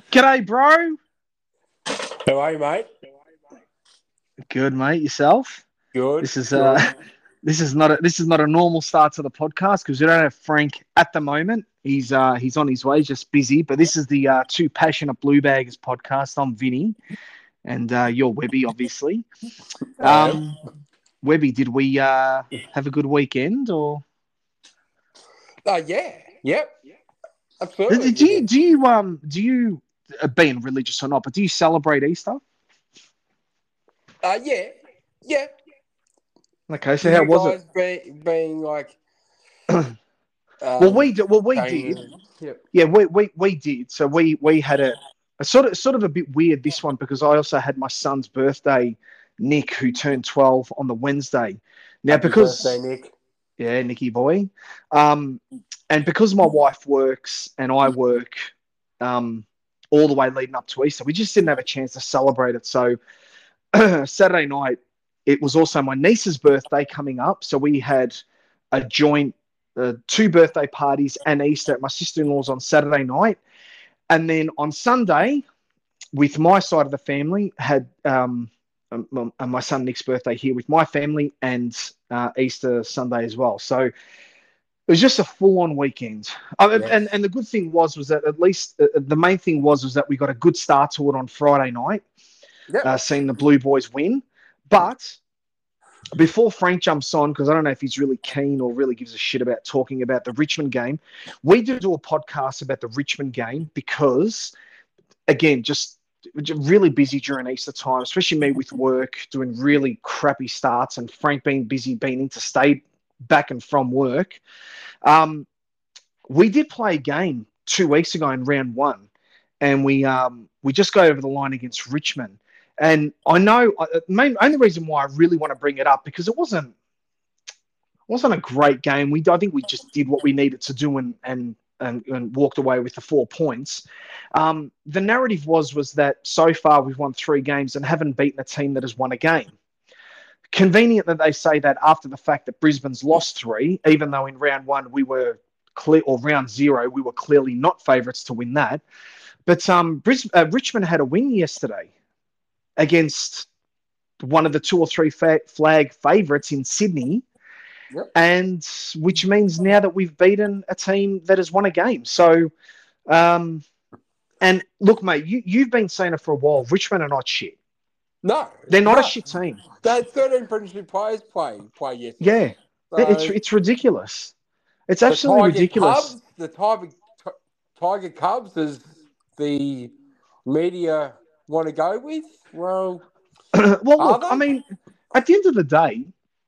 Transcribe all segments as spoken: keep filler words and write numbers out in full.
G'day, bro. How are you, mate? Good, mate. Yourself? Good, This is uh, good. this is not a this is not a normal start to the podcast because we don't have Frank at the moment. He's uh he's on his way, just busy. But this is the uh, Two Passionate Blue Baggers podcast. I'm Vinny, and uh, you're Webby, obviously. I am. Um, Webby, did we uh have a good weekend or? Uh, yeah, yep, Do absolutely. We you did. do you um do you uh, being religious or not? But do you celebrate Easter? Uh, yeah, yeah. Okay, so Do how you was it? guys be, being like, Well, um, we did. Well, we came did. in? Yep. Yeah, we, we, we did. So we we had a, a sort of sort of a bit weird this one because I also had my son's birthday, Nick, who turned twelve on the Wednesday. Now Happy birthday, because Nick. yeah, Nicky boy, um, and because my wife works and I work, um, all the way leading up to Easter, we just didn't have a chance to celebrate it. So Saturday night, it was also my niece's birthday coming up, so we had a joint uh, two birthday parties and Easter at my sister-in-law's on Saturday night. And then on Sunday, with my side of the family, had um, um, um, my son Nick's birthday here with my family and uh, Easter Sunday as well. So it was just a full-on weekend. Uh, Yes. and and the good thing was was that at least uh, the main thing was was that we got a good start to it on Friday night, Yep. uh, seeing the Blue Boys win. But before Frank jumps on, because I don't know if he's really keen or really gives a shit about talking about the Richmond game, we do do a podcast about the Richmond game because, again, just really busy during Easter time, especially me with work, doing really crappy starts, and Frank being busy, being interstate back and from work. Um, we did play a game two weeks ago in round one, and we um, we just got over the line against Richmond. And I know uh, the main only reason why I really want to bring it up because it wasn't wasn't a great game. We I think we just did what we needed to do and and and, and walked away with the four points. Um, the narrative was was that so far we've won three games and haven't beaten a team that has won a game. Convenient that they say that after the fact that Brisbane's lost three, even though in round one we were clear or round zero we were clearly not favourites to win that. But um, Bris- uh, Richmond had a win yesterday against one of the two or three fa- flag favourites in Sydney, Yep. and which means now that we've beaten a team that has won a game. So, um, and look, mate, you, you've been saying it for a while. Richmond are not shit. No, They're not no. a shit team. They had thirteen Premiership players play play Yeah, yesterday. it's So it's ridiculous. It's the absolutely Tiger ridiculous. Cubs, the Tiger Tiger Cubs, as the media want to go with. Well, Well, are look, I they? mean, at the end of the day,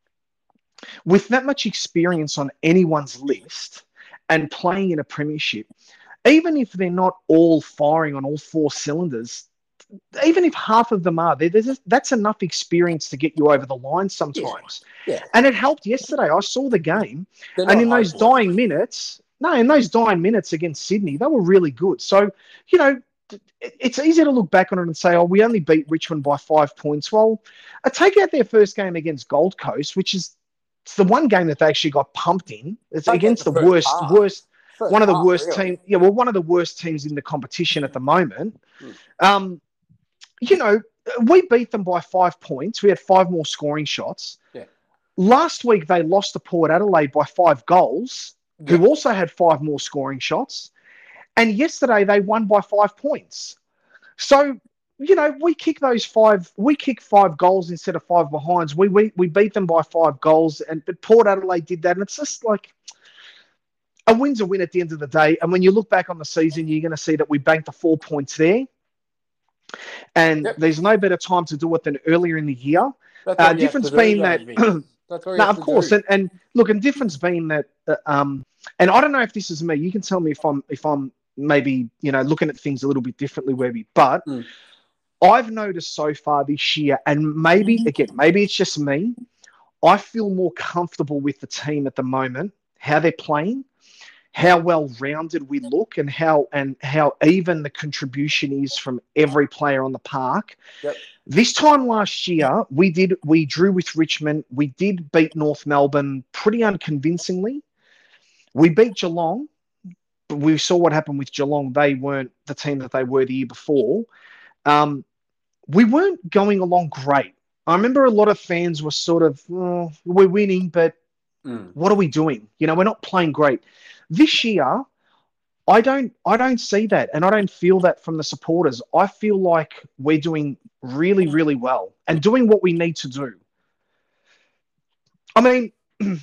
with that much experience on anyone's list and playing in a premiership, even if they're not all firing on all four cylinders, even if half of them are, there, there's a, that's enough experience to get you over the line sometimes. Yeah. And it helped yesterday. I saw the game, They're and not in those hopeless. dying minutes, no, in those dying minutes against Sydney, they were really good. So, you know, it- it's easy to look back on it and say, oh, we only beat Richmond by five points. Well, I take out their first game against Gold Coast, which is it's the one game that they actually got pumped in. It's Take out against the the first worst, half. worst, First one of the half, worst really. teams. Yeah, well, one of the worst teams in the competition at the moment. Mm. Um, you know, we beat them by five points. We had five more scoring shots. Yeah. Last week, they lost to Port Adelaide by five goals, Yeah. who also had five more scoring shots. And yesterday, they won by five points. So, you know, we kick those five, we kick five goals instead of five behinds. We we, we beat them by five goals, and but Port Adelaide did that. And it's just like a win's a win at the end of the day. And when you look back on the season, you're going to see that we banked the four points there. And Yep. there's no better time to do it than earlier in the year. That's Uh, all you have difference to do, being though, that, Vince. That's all you no, have of to course, do. and, and look, and difference being that, uh, um, and I don't know if this is me. You can tell me if I'm if I'm maybe you know looking at things a little bit differently, Webby. But Mm. I've noticed so far this year, and maybe again, maybe it's just me. I feel more comfortable with the team at the moment, how they're playing, how well rounded we look, and how and how even the contribution is from every player on the park. Yep. This time last year, we did we drew with Richmond. We did beat North Melbourne pretty unconvincingly. We beat Geelong, we saw what happened with Geelong. They weren't the team that they were the year before. Um, we weren't going along great. I remember a lot of fans were sort of, oh, we're winning, but Mm. what are we doing? You know, we're not playing great. This year, I don't I don't see that, and I don't feel that from the supporters. I feel like we're doing really, really well and doing what we need to do. I mean,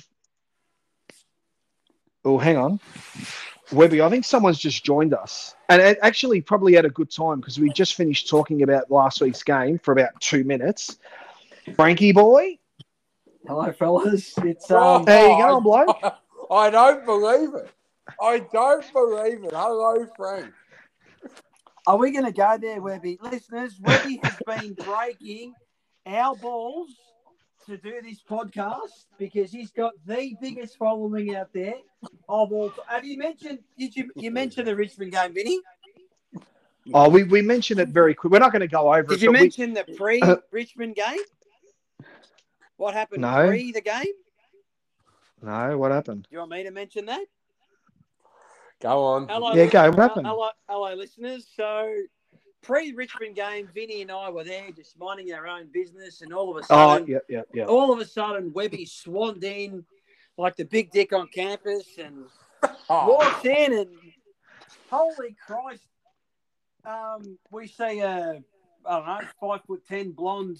oh, hang on. Webby, I think someone's just joined us. And it actually probably had a good time because we just finished talking about last week's game for about two minutes. Frankie boy. Hello, fellas. It's Oh, um. How you going, bloke? I, I don't believe it. I don't believe it. Hello, Frank. Are we going to go there, Webby? Listeners, Webby has been breaking our balls to do this podcast because he's got the biggest following out there of all. Have you mentioned? Did you you mention the Richmond game, Vinny? Oh, we, we mentioned it very quick. We're not going to go over Did it. you but we- mention the pre-Richmond game? What happened No. pre the game? No, what happened? Do you want me to mention that? Go on. Hello, Yeah, go. What uh, happened? Hello, hello, listeners. So, pre-Richmond game, Vinny and I were there just minding our own business, and all of a Oh, sudden, yeah, yeah, yeah. all of a sudden, Webby swanned in like the big dick on campus and Oh, walks in, and holy Christ, um, we see a I don't know five foot ten blonde.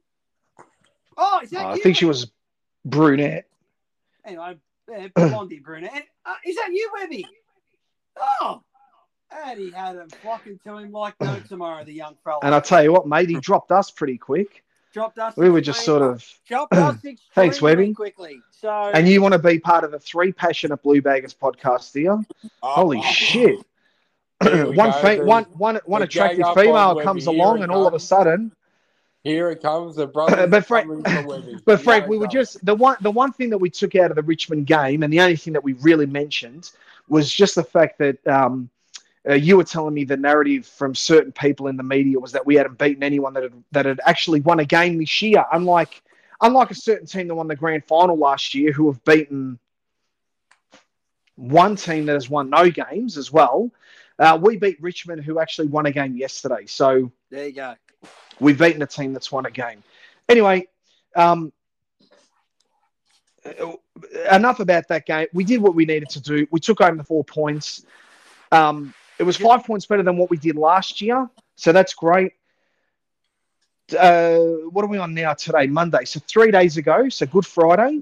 Oh, is that Oh, I you? think she was brunette. Anyway, yeah, blondie brunette. Uh, is that you, Webby? Oh, and he had them flocking to him like no tomorrow, the young fella. And I'll tell you what, mate, he dropped us pretty quick. dropped us. We were just sort extremely- of... dropped us extremely Thanks, Webby. quickly. So, And you want to be part of the Three Passionate Blue Baggers podcast, do you? oh, Holy oh. shit. Here we one, go, fe- the- one, one, one the attractive gang up female on comes Webby. along Here and it all of a comes. sudden... Here it comes, the brothers But Frank- coming for Webby. But Frank, Here we it were comes. just the one. The one thing that we took out of the Richmond game, and the only thing that we really mentioned, was just the fact that um, uh, you were telling me the narrative from certain people in the media was that we hadn't beaten anyone that had, that had actually won a game this year. Unlike unlike a certain team that won the grand final last year, who have beaten one team that has won no games as well. Uh, we beat Richmond, who actually won a game yesterday. So there you go. we've beaten a team that's won a game. Anyway, um, enough about that game. We did what we needed to do. We took home the four points. Um, it was five points better than what we did last year, so that's great. Uh, what are we on now today? Monday. So three days ago, so Good Friday,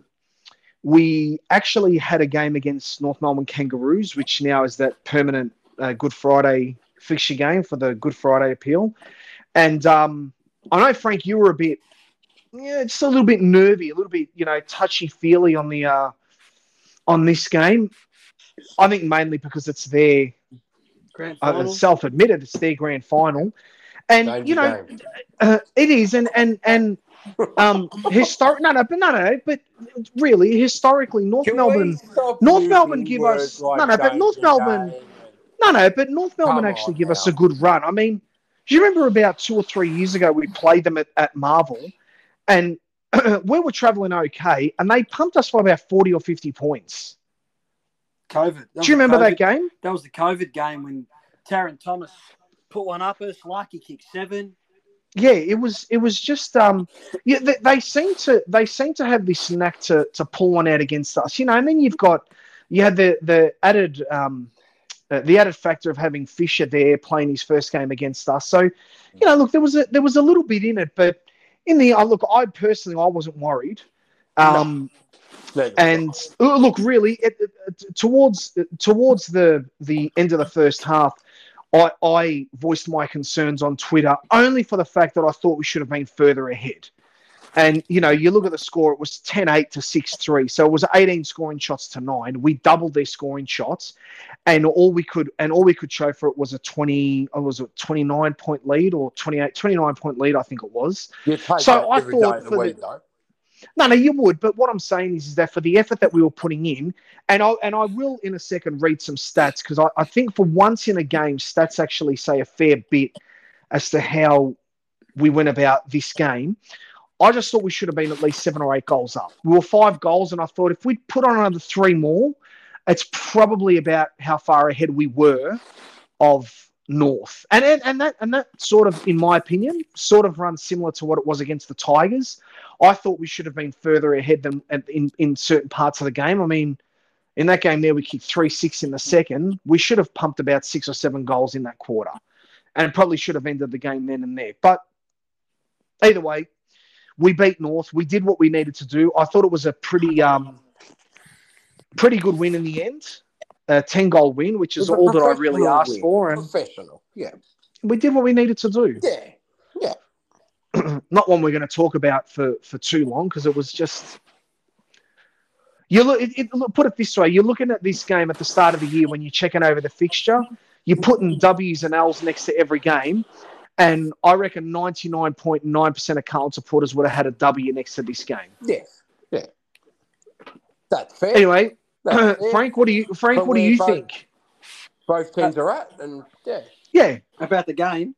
we actually had a game against North Melbourne Kangaroos, which now is that permanent uh, Good Friday fixture game for the Good Friday appeal. And um, I know, Frank, you were a bit, yeah, just a little bit nervy, a little bit, you know, touchy-feely on the uh, on this game. I think mainly because it's their, Grand uh, final. self-admitted, it's their grand final. And, Danger you know, game. uh, it is. And, and, and um, historic, no, no, but no, no, but really, historically, North Can Melbourne, we stop North using Melbourne give words us, like no, no, but North danger Melbourne, game? no, no, but North Melbourne Come actually on give us now. a good run. I mean, do you remember about two or three years ago we played them at, at Marvel, and we were travelling okay, and they pumped us by about forty or fifty points. COVID. That was Do you remember the that COVID- game? That was the COVID game when Taron Thomas put one up us. Lucky kicked seven. Yeah, it was. It was just. Um, yeah, they, they seem to. They seem to have this knack to to pull one out against us. You know, and then you've got you had the the added um, uh, the added factor of having Fisher there playing his first game against us. So, you know, look, there was a there was a little bit in it, but in the uh, look, I personally I wasn't worried. Um, No. And uh, look, really, it, it, towards towards the the end of the first half, I, I voiced my concerns on Twitter only for the fact that I thought we should have been further ahead. And, you know, you look at the score, it was ten eight to six three. So it was eighteen scoring shots to nine. We doubled their scoring shots. And all we could and all we could show for it was a twenty, or was it twenty-nine point lead or twenty-eight, twenty-nine point lead, I think it was. You take So that I every thought day of the for week, the- though. No, no, you would. But what I'm saying is, is that for the effort that we were putting in, and I and I will in a second read some stats, because I, I think for once in a game, stats actually say a fair bit as to how we went about this game. I just thought we should have been at least seven or eight goals up. We were five goals, and I thought if we put on another three more, it's probably about how far ahead we were of North. And, and and that and that sort of, in my opinion, sort of runs similar to what it was against the Tigers. I thought we should have been further ahead than in, in certain parts of the game. I mean, in that game there, we kicked three six in the second. We should have pumped about six or seven goals in that quarter, and probably should have ended the game then and there. But either way, we beat North. We did what we needed to do. I thought it was a pretty um, pretty good win in the end. A ten-goal win, which is all that I really asked win. for. And Professional, yeah. we did what we needed to do. Yeah, yeah. Not one we're going to talk about for, for too long, because it was just... You look, it, it, look, put it this way. You're looking at this game at the start of the year when you're checking over the fixture. You're putting W's and L's next to every game. And I reckon ninety-nine point nine percent of Carlton supporters would have had a W next to this game. Yes, yeah. That's fair. Anyway... That's Frank, what do you Frank? But what do you both, think? Both teams are at, and yeah, Yeah. About the game.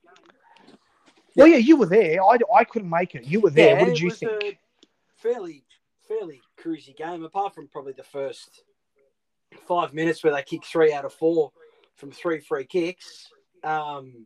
Well, yeah, you were there. I, I couldn't make it. You were there. Yeah, what did it you was think? a fairly, fairly cruisy game, apart from probably the first five minutes where they kicked three out of four from three free kicks. Um,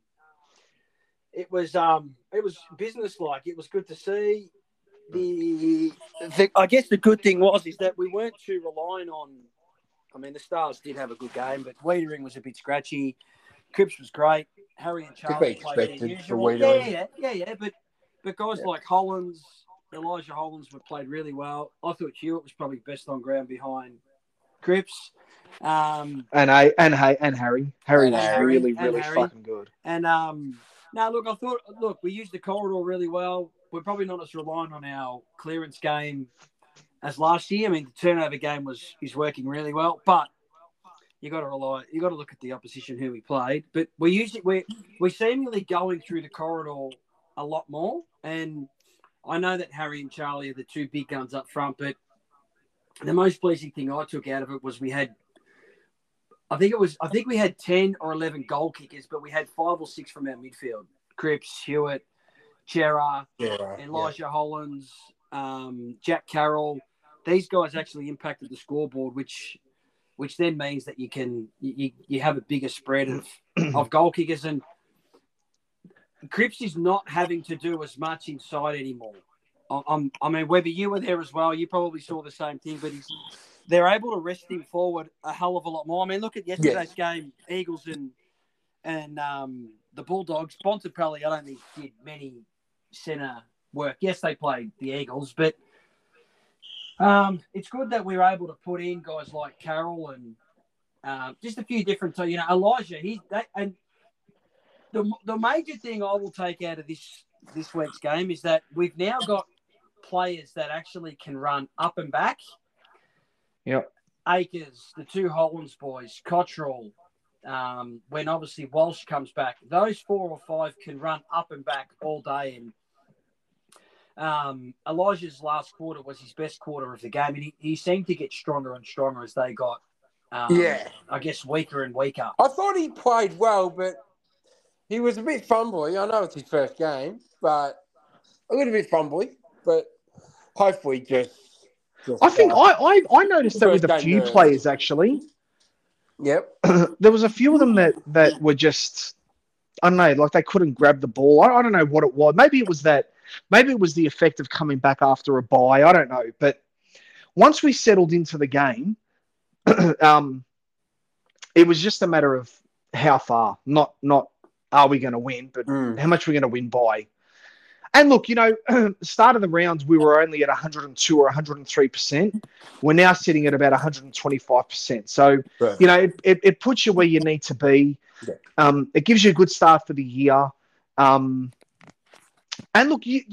it was um, it was business-like. It was good to see. The, the I guess the good thing was is that we weren't too relying on. I mean, the Stars did have a good game, but Wiedering was a bit scratchy. Cripps was great. Harry and Charlie played their usual. Yeah, yeah, yeah, yeah. But but guys yeah. like Hollins, Elijah Hollins, were played really well. I thought Hewitt was probably best on ground behind Cripps. Um, and I and hey and Harry, Harry and was Harry, really really Harry. fucking good. And um, no, look, I thought look, we used the corridor really well. We're probably not as reliant on our clearance game as last year. I mean, the turnover game was is working really well, but you got to rely. You got to look at the opposition who we played. But we usually we we seemingly going through the corridor a lot more. And I know that Harry and Charlie are the two big guns up front, but the most pleasing thing I took out of it was we had. I think it was. I think we had ten or eleven goal kickers, but we had five or six from our midfield: Cripps, Hewitt, Chera, yeah, Elijah yeah. Hollins, um, Jack Carroll. These guys actually impacted the scoreboard, which which then means that you can you, you have a bigger spread of, of goal kickers. And Cripps is not having to do as much inside anymore. I, I'm, I mean, Webber, you were there as well. You probably saw the same thing, but he's, they're able to rest him forward a hell of a lot more. I mean, look at yesterday's yes. game, Eagles and and um, the Bulldogs. Bontempelli, I don't think did many centre work. Yes, they played the Eagles, but um, it's good that we were able to put in guys like Carroll and uh, just a few different, you know, Elijah. He that, and the the major thing I will take out of this this week's game is that we've now got players that actually can run up and back. Yep. Akers, the two Hollins boys, Cottrell. Um, when obviously Walsh comes back, those four or five can run up and back all day. And um, Elijah's last quarter was his best quarter of the game, and he, he seemed to get stronger and stronger as they got, um, yeah, I guess, weaker and weaker. I thought he played well, but he was a bit fumbly. I know it's his first game, but a little bit fumbly. But hopefully, just. just I think uh, I, I I noticed that with a few nerves. players actually. Yep. There was a few of them that, that were just, I don't know, like they couldn't grab the ball. I, I don't know what it was. Maybe it was that, maybe it was the effect of coming back after a bye. I don't know. But once we settled into the game, um, it was just a matter of how far, not, not are we going to win, but mm. how much we're going to win by. And look, you know, start of the rounds, we were only at one hundred two or one hundred three percent. We're now sitting at about one hundred twenty-five percent. So, right. you know, it, it, it puts you where you need to be. Yeah. Um, it gives you a good start for the year. Um, and look, you,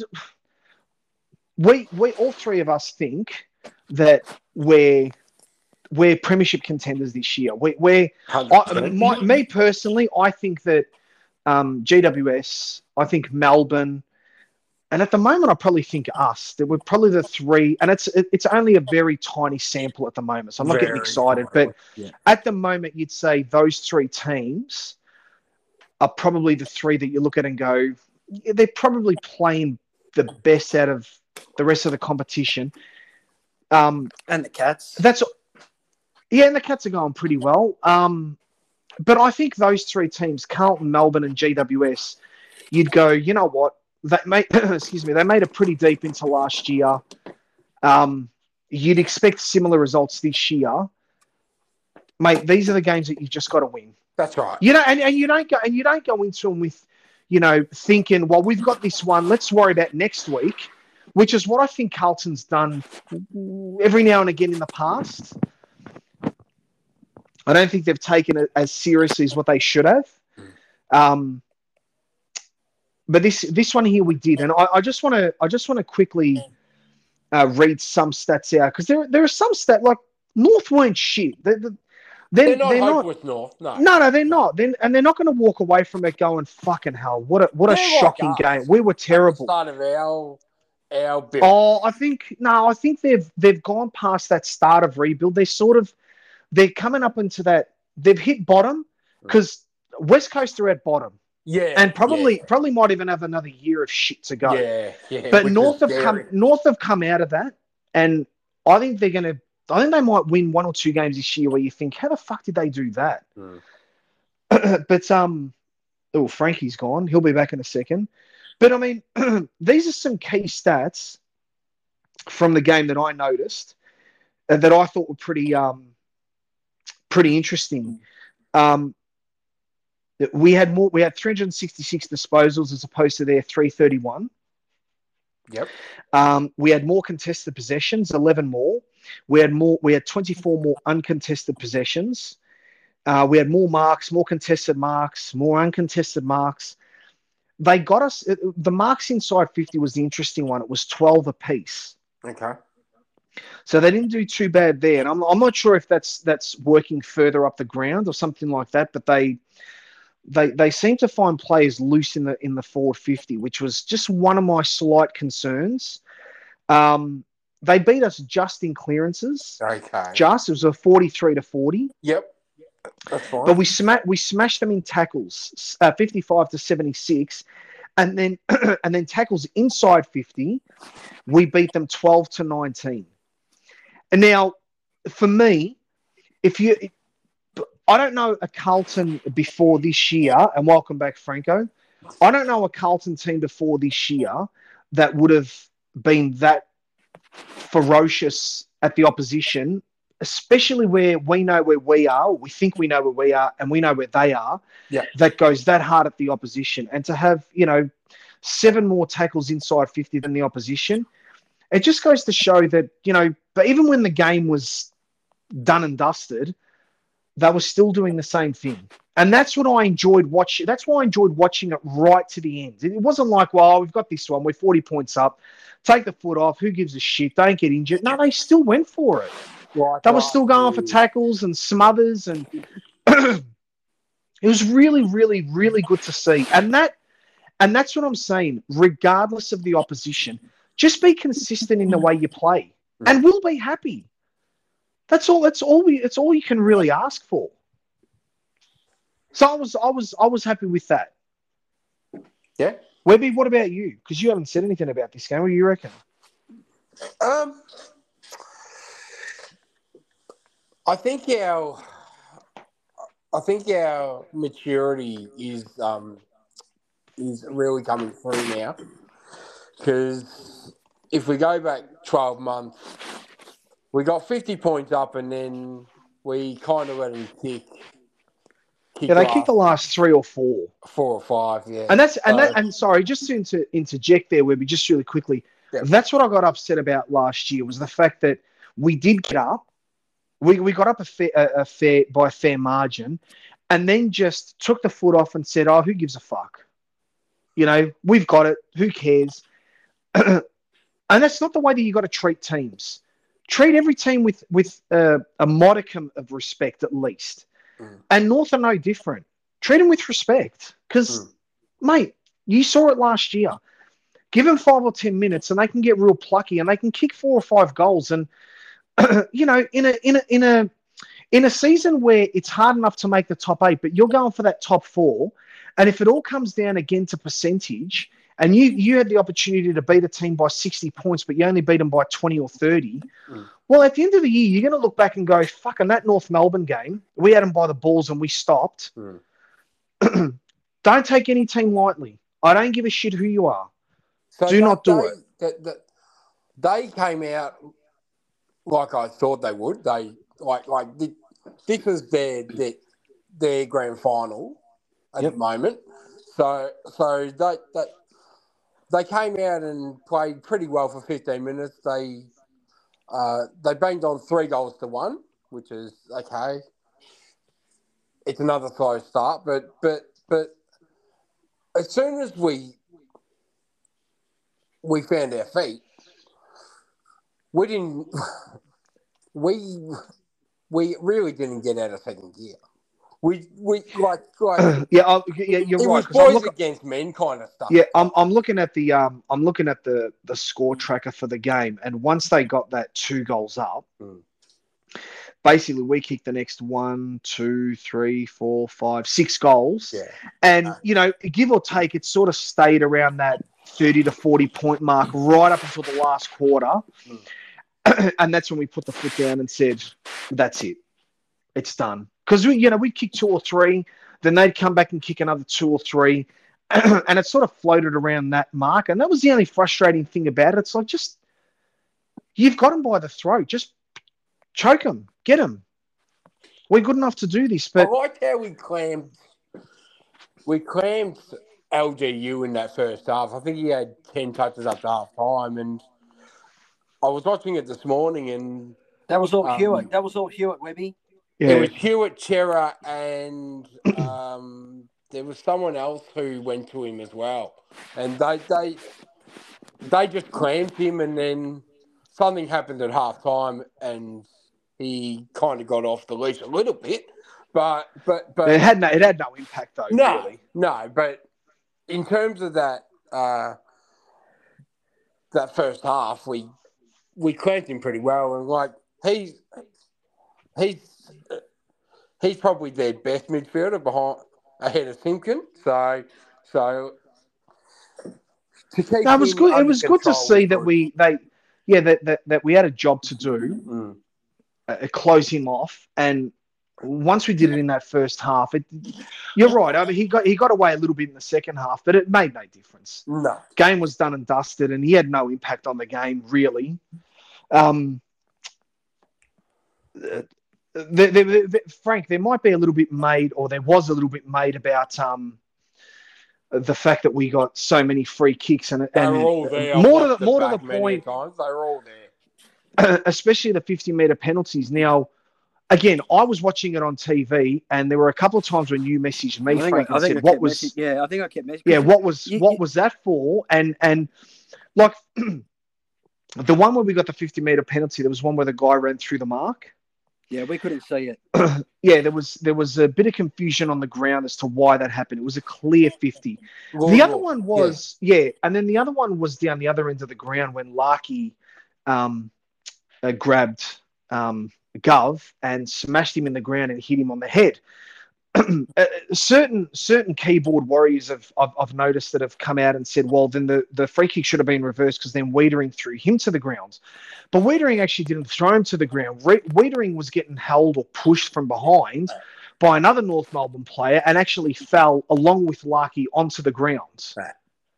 we, we, all three of us think that we're, we're premiership contenders this year. We, we're, I, my, me personally, I think that um, G W S, I think Melbourne, and at the moment, I probably think us. That we're probably the three, and it's it's only a very tiny sample at the moment, so I'm not very getting excited. But yeah. at the moment, you'd say those three teams are probably the three that you look at and go, they're probably playing the best out of the rest of the competition. Um, and the Cats. That's Yeah, and the Cats are going pretty well. Um, but I think those three teams, Carlton, Melbourne, and G W S, you'd go, you know what? That made, excuse me, they made it pretty deep into last year. Um, you'd expect similar results this year, mate. These are the games that you've just got to win. That's right. You know, and, and you don't go and you don't go into them with, you know, thinking, well, we've got this one. Let's worry about next week, which is what I think Carlton's done every now and again in the past. I don't think they've taken it as seriously as what they should have. Um, but this this one here we did, and I, I just want to I just want to quickly uh, read some stats out because there there are some stats like North weren't shit. They're, they're, They're not they're hopeless, not, North. No, no, no, they're not. Then and they're not going to walk away from it going fucking hell. What a what a They're shocking like us. game. We were terrible. At the start of our our bit. Oh, I think no, I think they've they've gone past that start of rebuild. They're sort of they're coming up into that. They've hit bottom because West Coast are at bottom. Yeah, and probably yeah. probably might even have another year of shit to go. Yeah, yeah. But which North is have scary. come North have come out of that, and I think they're going to. I think they might win one or two games this year where you think, how the fuck did they do that? Mm. but um, oh, Frankie's gone. He'll be back in a second. But I mean, these are some key stats from the game that I noticed uh, that I thought were pretty um pretty interesting. Um, we had more. We had three hundred sixty-six disposals as opposed to their three thirty-one. Yep. Um, we had more contested possessions, eleven more. We had more. We had twenty-four more uncontested possessions. Uh, we had more marks, more contested marks, more uncontested marks. They got us. The marks inside fifty was the interesting one. It was twelve apiece. Okay. So they didn't do too bad there. And I'm, I'm not sure if that's that's working further up the ground or something like that. But they they they seem to find players loose in the in the forward fifty, which was just one of my slight concerns. Um, they beat us just in clearances. Okay. Just it was a forty-three to forty. Yep. That's fine. But we sma- we smashed them in tackles, uh, fifty-five to seventy-six, and then and then tackles inside fifty, we beat them twelve to nineteen. And now, for me, if you, I don't know a Carlton before this year, and welcome back, Franco. I don't know a Carlton team before this year that would have been that ferocious at the opposition, especially where we know where we are, we think we know where we are, and we know where they are. Yeah. That goes that hard at the opposition. And to have, you know, seven more tackles inside fifty than the opposition, it just goes to show that, you know, but even when the game was done and dusted, they were still doing the same thing. And that's what I enjoyed watching. That's why I enjoyed watching it right to the end. It wasn't like, well, we've got this one. We're forty points up. Take the foot off. Who gives a shit? Don't get injured. No, they still went for it. Right, They were right. still going for tackles and smothers. And it was really, really, really good to see. And that, and that's what I'm saying. Regardless of the opposition, just be consistent in the way you play, and we'll be happy. That's all. That's all we. It's all you can really ask for. So I was, I was, I was happy with that. Yeah. Webby, what about you? Because you haven't said anything about this game. What do you reckon? Um, I think our, I think our maturity is um is really coming through now. Because if we go back twelve months, we got fifty points up, and then we kind of let them kick. kick Yeah, they last kicked the last three or four, four or five. Yeah, and that's and So- that and sorry, just to inter, interject there, Webby, just really quickly. Yeah. That's what I got upset about last year was the fact that we did get up, we we got up a fair, a, a fair by a fair margin, and then just took the foot off and said, "Oh, who gives a fuck? You know, we've got it. Who cares?" And that's not the way that you got to treat teams. Treat every team with with uh, a modicum of respect, at least. Mm. And North are no different. Treat them with respect, because, Mm. mate, you saw it last year. Give them five or ten minutes, and they can get real plucky, and they can kick four or five goals. And you know, in a in a in a in a season where it's hard enough to make the top eight, but you're going for that top four, and if it all comes down again to percentage. And you you had the opportunity to beat a team by sixty points, but you only beat them by twenty or thirty. Mm. Well, at the end of the year, you're going to look back and go, fucking that North Melbourne game, we had them by the balls and we stopped. Mm. Don't take any team lightly. I don't give a shit who you are. So Do they, not do they, it. They, they, they came out like I thought they would. They like like this was their their, their grand final at Yep. the moment. So so they, they they came out and played pretty well for fifteen minutes. They uh, they banged on three goals to one, which is okay. It's another slow start, but but but as soon as we we found our feet, we didn't. We we really didn't get out of second gear. We we like like yeah, I, yeah, you're it right. was 'cause I'm boys look- against men kind of stuff. Yeah, I'm I'm looking at the um I'm looking at the the score tracker for the game, and once they got that two goals up, Mm. basically we kicked the next one, two, three, four, five, six goals, Yeah. and Uh, you know, give or take, it sort of stayed around that thirty to forty point mark right up until the last quarter, Mm. and that's when we put the foot down and said, "That's it, it's done." Because we, you know, we'd kick two or three, then they'd come back and kick another two or three. And it sort of floated around that mark. And that was the only frustrating thing about it. It's like, just, you've got them by the throat. Just choke them. Get them. We're good enough to do this. But I liked how we clammed, we clammed L G U in that first half. I think he had ten touches up to half time. And I was watching it this morning and That was all Um, Hewitt. That was all Hewitt, Webby. yeah, it was Hewitt, Chera, and um, there was someone else who went to him as well. And they they they just clammed him, and then something happened at half time, and he kind of got off the leash a little bit. But but but it had no, it had no impact though. no, Really. no. But in terms of that uh, that first half, we we clamped him pretty well, and like he's he's he's probably their best midfielder behind ahead of Simpkin. So so to keep No, it was him good. It under was good to control see was that good. we they yeah that that, that we had a job to do, Mm. uh, close him off, and once we did it in that first half, it you're right. I mean, he got he got away a little bit in the second half, but it made no difference. No. Game was done and dusted, and he had no impact on the game really. Um, the, the, the, the, Frank, there might be a little bit made, or there was a little bit made about um, the fact that we got so many free kicks, and, They and were all there. more I to watched the it more to the back many point, times. They were all there. especially the fifty meter penalties. Now, again, I was watching it on T V, and there were a couple of times when you messaged me, I think Frank, I, I and think I said, "What kept was?" message- yeah, I think I kept messaging. Yeah, what was You- what you- was that for? And and like the one where we got the fifty meter penalty, there was one where the guy ran through the mark. Yeah, we couldn't see it. Yeah, there was there was a bit of confusion on the ground as to why that happened. It was a clear fifty. Well, The other well, one was yeah. and then the other one was down the other end of the ground when Larky um, uh, grabbed um, Gov and smashed him in the ground and hit him on the head. uh, certain certain keyboard warriors have I've, I've noticed that have come out and said, well, then the, the free kick should have been reversed because then Wiedering threw him to the ground. But Wiedering actually didn't throw him to the ground. Re- Wiedering was getting held or pushed from behind by another North Melbourne player and actually fell along with Larky onto the ground. Right.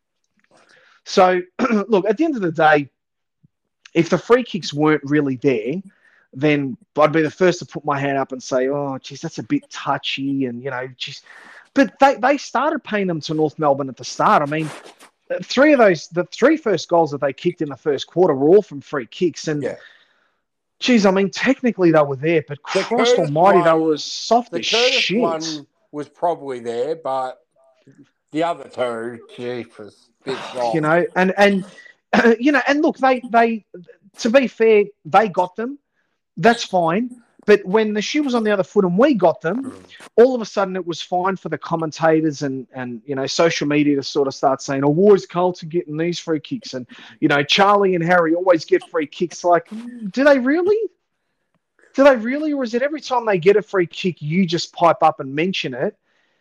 So, look, at the end of the day, if the free kicks weren't really there, then I'd be the first to put my hand up and say, oh, geez, that's a bit touchy. And, you know, geez. But they, they started paying them to North Melbourne at the start. I mean, three of those, the three first goals that they kicked in the first quarter were all from free kicks. And, Yeah. geez, I mean, technically they were there, but The Christ Curtis almighty, they one- were as soft The as Curtis shit. one was probably there, but the other two, jeepers, bit soft. You know, and, and you know, and look, they, they, to be fair, they got them. That's fine. But when the shoe was on the other foot and we got them, Mm. all of a sudden it was fine for the commentators and, and you know, social media to sort of start saying, oh, why is Carlton getting these free kicks? And, you know, Charlie and Harry always get free kicks. Like, do they really? Do they really? Or is it every time they get a free kick, you just pipe up and mention it?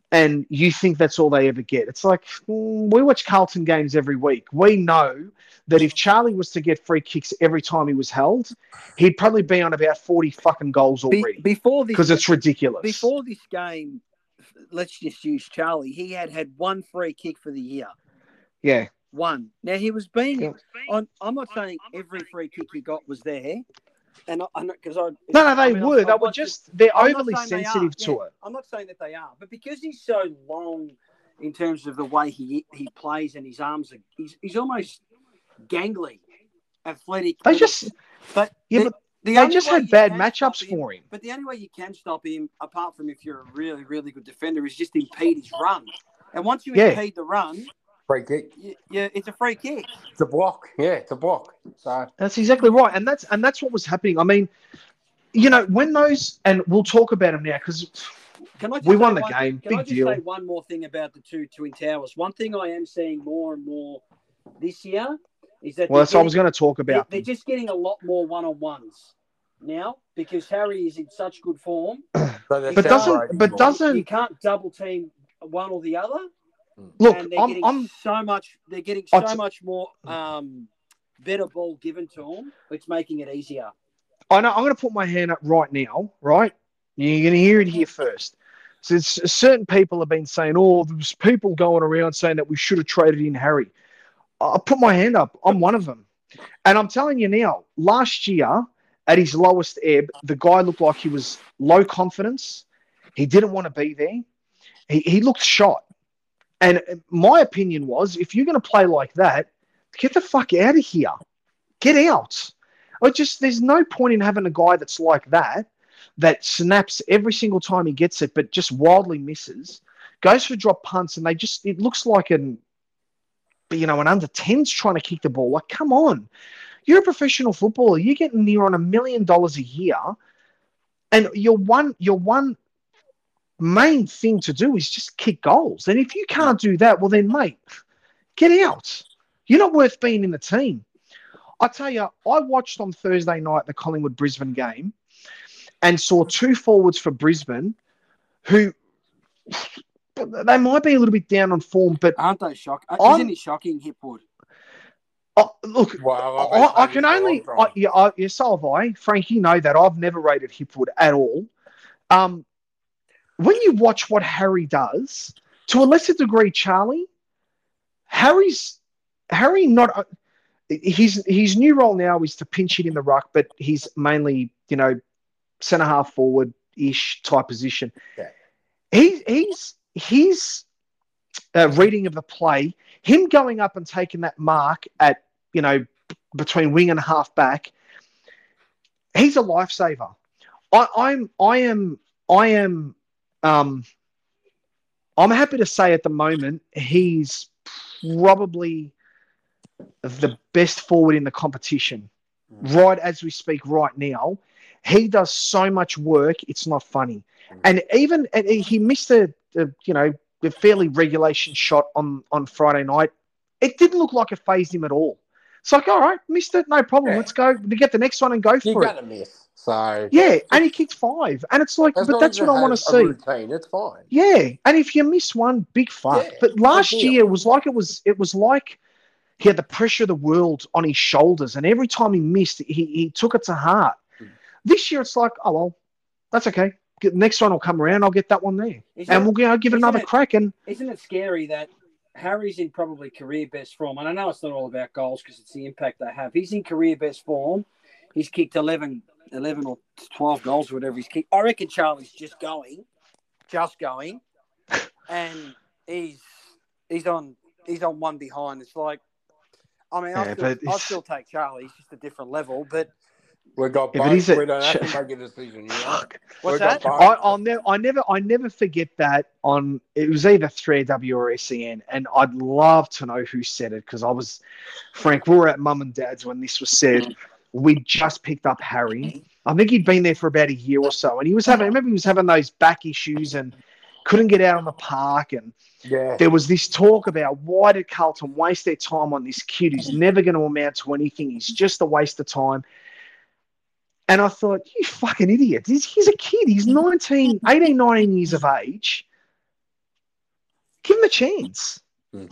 and you think that's all they ever get. It's like, mm, we watch Carlton games every week. We know that if Charlie was to get free kicks every time he was held, he'd probably be on about forty fucking goals Be- already before this, because it's ridiculous. before this game, let's just use Charlie. He had had one free kick for the year. Yeah. One. Now, he was being Yeah. on. I'm not saying every free kick he got was there, and I because I, No, no, they I mean, were. I, they I were watched just, they're I'm not overly saying they sensitive are. to Yeah, it. I'm not saying that they are, but because he's so long in terms of the way he he plays and his arms are, he's he's almost gangly, athletic. They but- just, but yeah, the, but the they only just way had you bad can matchups stop him- for him. But the only way you can stop him, apart from if you're a really, really good defender, is just impede his run. And once you Yeah. impede the run, Free kick. you, you, it's a free kick. It's a block. Yeah, it's a block. So That's exactly right, and that's and that's what was happening. I mean, you know, when those, and we'll talk about them now because Can I just we say won the one, game, Can I big just deal. say one more thing about the two Twin Towers? One thing I am seeing more and more this year is that Well, they're that's what I was getting- going to talk they're, about. they're just getting a lot more one-on-ones now because Harry is in such good form. so they're But doesn't, separating but more. You doesn't can't double team one or the other. look. and they're I'm, getting I'm, so much. They're getting I'll so t- much more um, better ball given to them. It's making it easier. I know. I'm going to put my hand up right now. Right, you're going to hear it here first. So it's, certain people have been saying, "Oh, there's people going around saying that we should have traded in Harry." I put my hand up. I'm one of them, and I'm telling you now. Last year, at his lowest ebb, the guy looked like he was low confidence. He didn't want to be there. He he looked shot. And my opinion was, if you're going to play like that, get the fuck out of here. Get out. I just, there's no point in having a guy that's like that, that snaps every single time he gets it, but just wildly misses, goes for drop punts, and they just, it looks like an, you know, an under tens trying to kick the ball. Like, come on. You're a professional footballer. You're getting near on a million dollars a year, and your one, your one main thing to do is just kick goals. And if you can't do that, well then, mate, get out. You're not worth being in the team. I tell you, I watched on Thursday night the Collingwood-Brisbane game and saw two forwards for Brisbane who they might be a little bit down on form, but Aren't they shock? I'm- Isn't it shocking, Hipwood? oh, look, Well, I've I, been I saying can this for a only, long I, time. yeah, I, yeah, so have I. Frank, you know that. I've never rated Hipwood at all. Um, when you watch what Harry does, to a lesser degree, Charlie, Harry's Harry not his his new role now is to pinch it in the ruck, but he's mainly, you know, centre half forward ish type position. Yeah. He he's his uh, reading of the play, him going up and taking that mark at, you know, between wing and half back, he's a lifesaver. I, I'm I am I am um I'm happy to say at the moment he's probably the best forward in the competition. Right as we speak right now. He does so much work, it's not funny. And even and he missed a, a you know, a fairly regulation shot on, on Friday night. It didn't look like it phased him at all. It's like, all right, missed it, no problem. Yeah. Let's go to get the next one and go You're for it. gonna miss. So Yeah, and he kicked five. And it's like, as but long that's as what it I want to has a see. routine, it's fine. Yeah, and if you miss one, big fuck. Yeah, but last big deal. year it was like it was it was like he had the pressure of the world on his shoulders, and every time he missed, he he took it to heart. Mm. This year it's like, oh well, that's okay. Get- Next one will come around. I'll get that one there, Isn't and it- we'll go give it isn't another it- crack. And Isn't it scary that Harry's in probably career best form? And I know it's not all about goals because it's the impact they have. He's in career best form. He's kicked eleven, eleven or twelve goals or whatever he's kicked. I reckon Charlie's just going, just going, and he's he's on he's on one behind. It's like, I mean, Yeah, I still, but I it's- still take Charlie. He's just a different level. But We got Yeah, but both. he's a- We don't have to make a decision. You know? fuck. what's We got that? both. I, I'll never, I never, I never forget that on. It was either three W or S E N, and I'd love to know who said it because I was, Frank. We were at Mum and Dad's when this was said. We just picked up Harry. I think he'd been there for about a year or so, and he was having. I remember he was having those back issues and couldn't get out on the park, and Yeah. there was this talk about why did Carlton waste their time on this kid who's never going to amount to anything. He's just a waste of time. And I thought, you fucking idiot. He's, he's a kid. He's nineteen, eighteen, nineteen years of age. Give him a chance. Mm.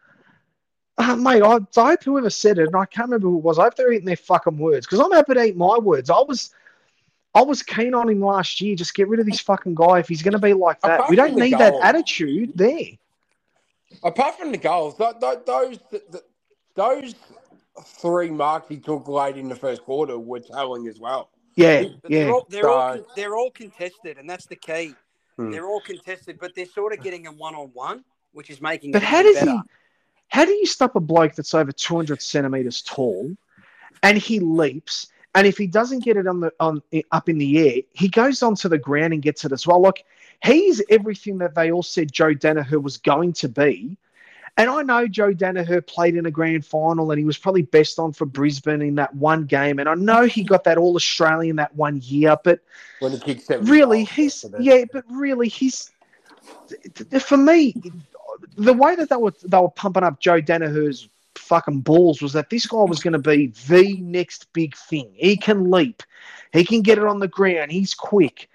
Uh, mate, I, I hope whoever said it, and I can't remember who it was, I hope they're eating their fucking words, because I'm happy to eat my words. I was I was keen on him last year. Just get rid of this fucking guy if he's going to be like that. Apart We don't from the need that goals. attitude there. Apart from the goals, th- th- those th- those three marks he took late in the first quarter were telling as well. Yeah, But yeah. they're all they're all So- con- they're all contested, and that's the key. Hmm. They're all contested, but they're sort of getting them one on one, which is making But it how even does better. he? How do you stop a bloke that's over two hundred centimeters tall, and he leaps, and if he doesn't get it on the on up in the air, he goes onto the ground and gets it as well. Like he's everything that they all said Joe Danaher was going to be. And I know Joe Danaher played in a grand final, and he was probably best on for Brisbane in that one game. And I know he got that All Australian that one year, but When he kicked seven really, goals he's yesterday. yeah, but really, he's for me. The way that they were they were pumping up Joe Danaher's fucking balls was that this guy was going to be the next big thing. He can leap, he can get it on the ground, he's quick.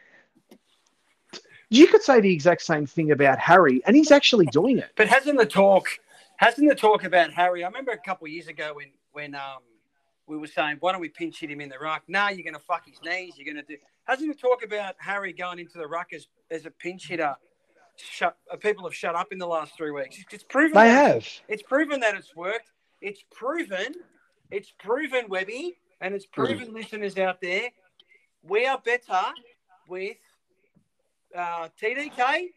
You could say the exact same thing about Harry, and he's actually doing it. But hasn't the talk hasn't the talk about Harry? I remember a couple of years ago when when um we were saying, why don't we pinch hit him in the ruck? Nah, you're going to fuck his knees. You're going to do. Hasn't the talk about Harry going into the ruck as, as a pinch hitter? Shut, uh, people have shut up in the last three weeks. It's, it's proven. They that have. It's, it's proven that it's worked. It's proven. It's proven, Webby, and it's proven, mm. listeners out there, we are better with uh, T D K.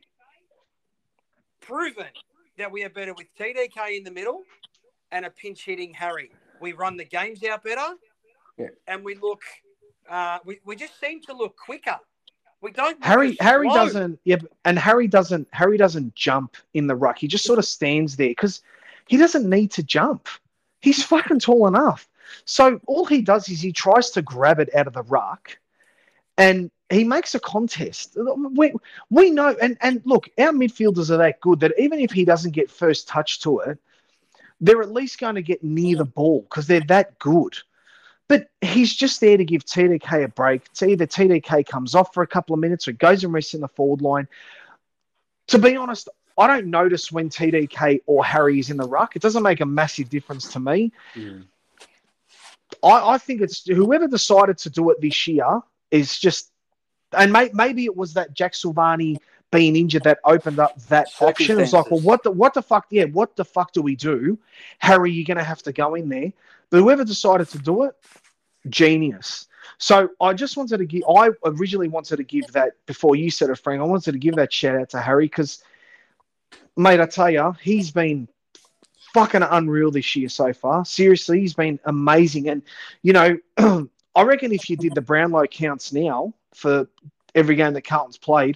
Proven that we are better with T D K in the middle and a pinch hitting Harry. We run the games out better, yeah. and we look. Uh, we we just seem to look quicker. We don't. Harry Harry slow. doesn't. Yeah, and Harry doesn't. Harry doesn't jump in the ruck. He just sort of stands there because he doesn't need to jump. He's fucking tall enough. So all he does is he tries to grab it out of the ruck, and he makes a contest. We we know, and and look, our midfielders are that good that even if he doesn't get first touch to it, they're at least going to get near the ball because they're that good. But he's just there to give T D K a break. It's either T D K comes off for a couple of minutes or goes and rests in the forward line. To be honest, I don't notice when T D K or Harry is in the ruck. It doesn't make a massive difference to me. Mm. I, I think it's whoever decided to do it this year is just, and may, maybe it was that Jack Silvani being injured that opened up that option. It was like, well, what the what the fuck? Yeah, what the fuck do we do? Harry, you're going to have to go in there. But whoever decided to do it, genius. So I just wanted to give, I originally wanted to give that, before you said it, Frank, I wanted to give that shout out to Harry because, mate, I tell you, he's been fucking unreal this year so far. Seriously, he's been amazing. And, you know, I reckon if you did the Brownlow counts now for every game that Carlton's played,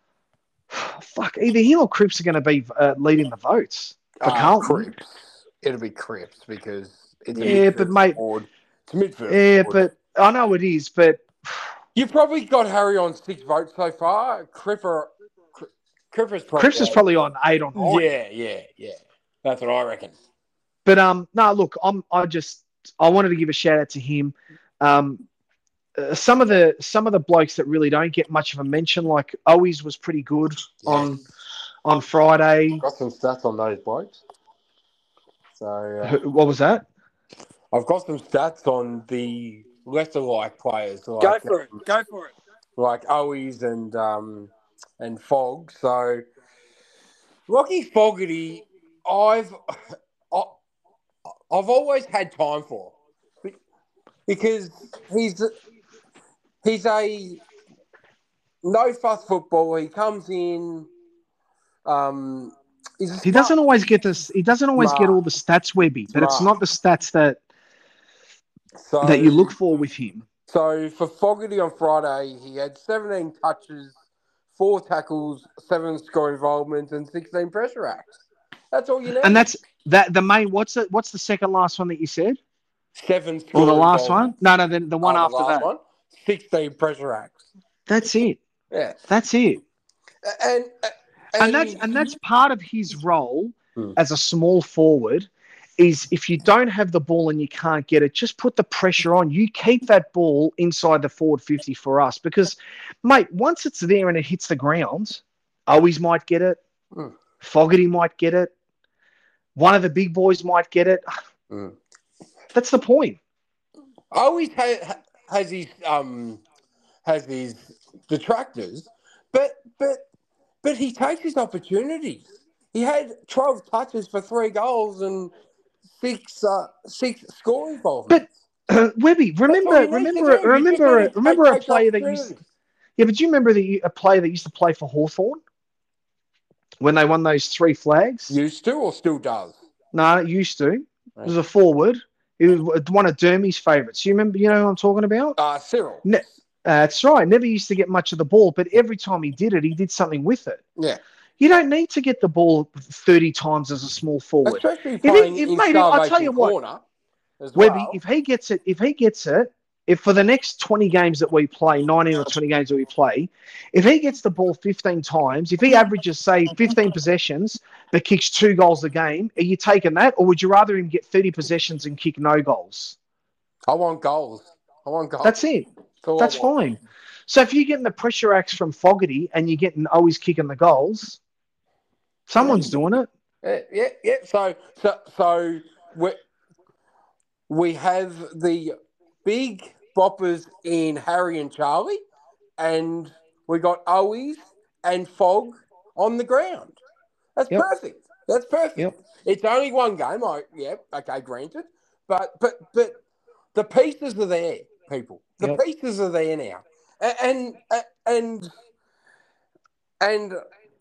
fuck, either he or Cripps are going to be uh, leading the votes for uh, Carlton. Cripps. It'll be Cripps because it's a yeah, but mate, forward. It's a midfield. Yeah, forward. but I know it is, but you've probably got Harry on six votes so far. Cripper, Cripper's probably Cripps is probably on eight or nine. Yeah, yeah, yeah. That's what I reckon. But um, no, look, I'm I just I wanted to give a shout out to him. Um, uh, some of the some of the blokes that really don't get much of a mention, like Owies was pretty good yeah. on on Friday. Got some stats on those blokes. So uh, what was that? I've got some stats on the lesser-like players. Like, Go for it. Go for it. Like Owies and um, and Fogg. So Rocky Fogarty, I've I, I've always had time for because he's he's a no fuss footballer. He comes in. Um, he doesn't always get this. He doesn't always smart. get all the stats, Webby, but smart. It's not the stats that so, that you look for with him. So for Fogarty on Friday, he had seventeen touches, four tackles, seven score involvements, and sixteen pressure acts. That's all you need. And that's that. The main. What's the What's the second last one that you said? Seven. Or the last one? No, no. Then the one oh, after the last that. One? Sixteen pressure acts. That's it. Yeah. That's it. And. and And that's and that's part of his role hmm. as a small forward is if you don't have the ball and you can't get it, just put the pressure on. You keep that ball inside the forward fifty for us because, mate, once it's there and it hits the ground, Owies might get it, hmm. Fogarty might get it. One of the big boys might get it. Mm. That's the point. Always ha- has his um has his detractors, but but but he takes his opportunities. He had twelve touches for three goals and six uh, six score involvements. But uh, Webby, remember, remember, remember, remember a player that used. Yeah, but do you remember the a player that used to play for Hawthorn when they won those three flags? Used to or still does? No, it used to. It was a forward. He was one of Dermy's favourites. You remember? You know who I'm talking about? Uh, Cyril. Ne- uh, that's right. Never used to get much of the ball, but every time he did it, he did something with it. Yeah. You don't need to get the ball thirty times as a small forward. Especially playing if he, if, in mate, I'll tell you what, corner as Webby, well. if he gets it, if he gets it, if for the next twenty games that we play, nineteen or twenty games that we play, if he gets the ball fifteen times, if he averages, say, fifteen possessions, but kicks two goals a game, are you taking that? Or would you rather him get thirty possessions and kick no goals? I want goals. I want goals. That's it. That's, That's fine. So if you're getting the pressure acts from Fogarty and you're getting always kicking the goals, someone's doing it. Yeah, yeah, yeah. So, so, so we we have the big boppers in Harry and Charlie, and we got Owies and Fog on the ground. That's Yep. perfect. That's perfect. Yep. It's only one game. I yeah, okay, granted, but but but the pieces are there, people. The Yep. pieces are there now, and and and and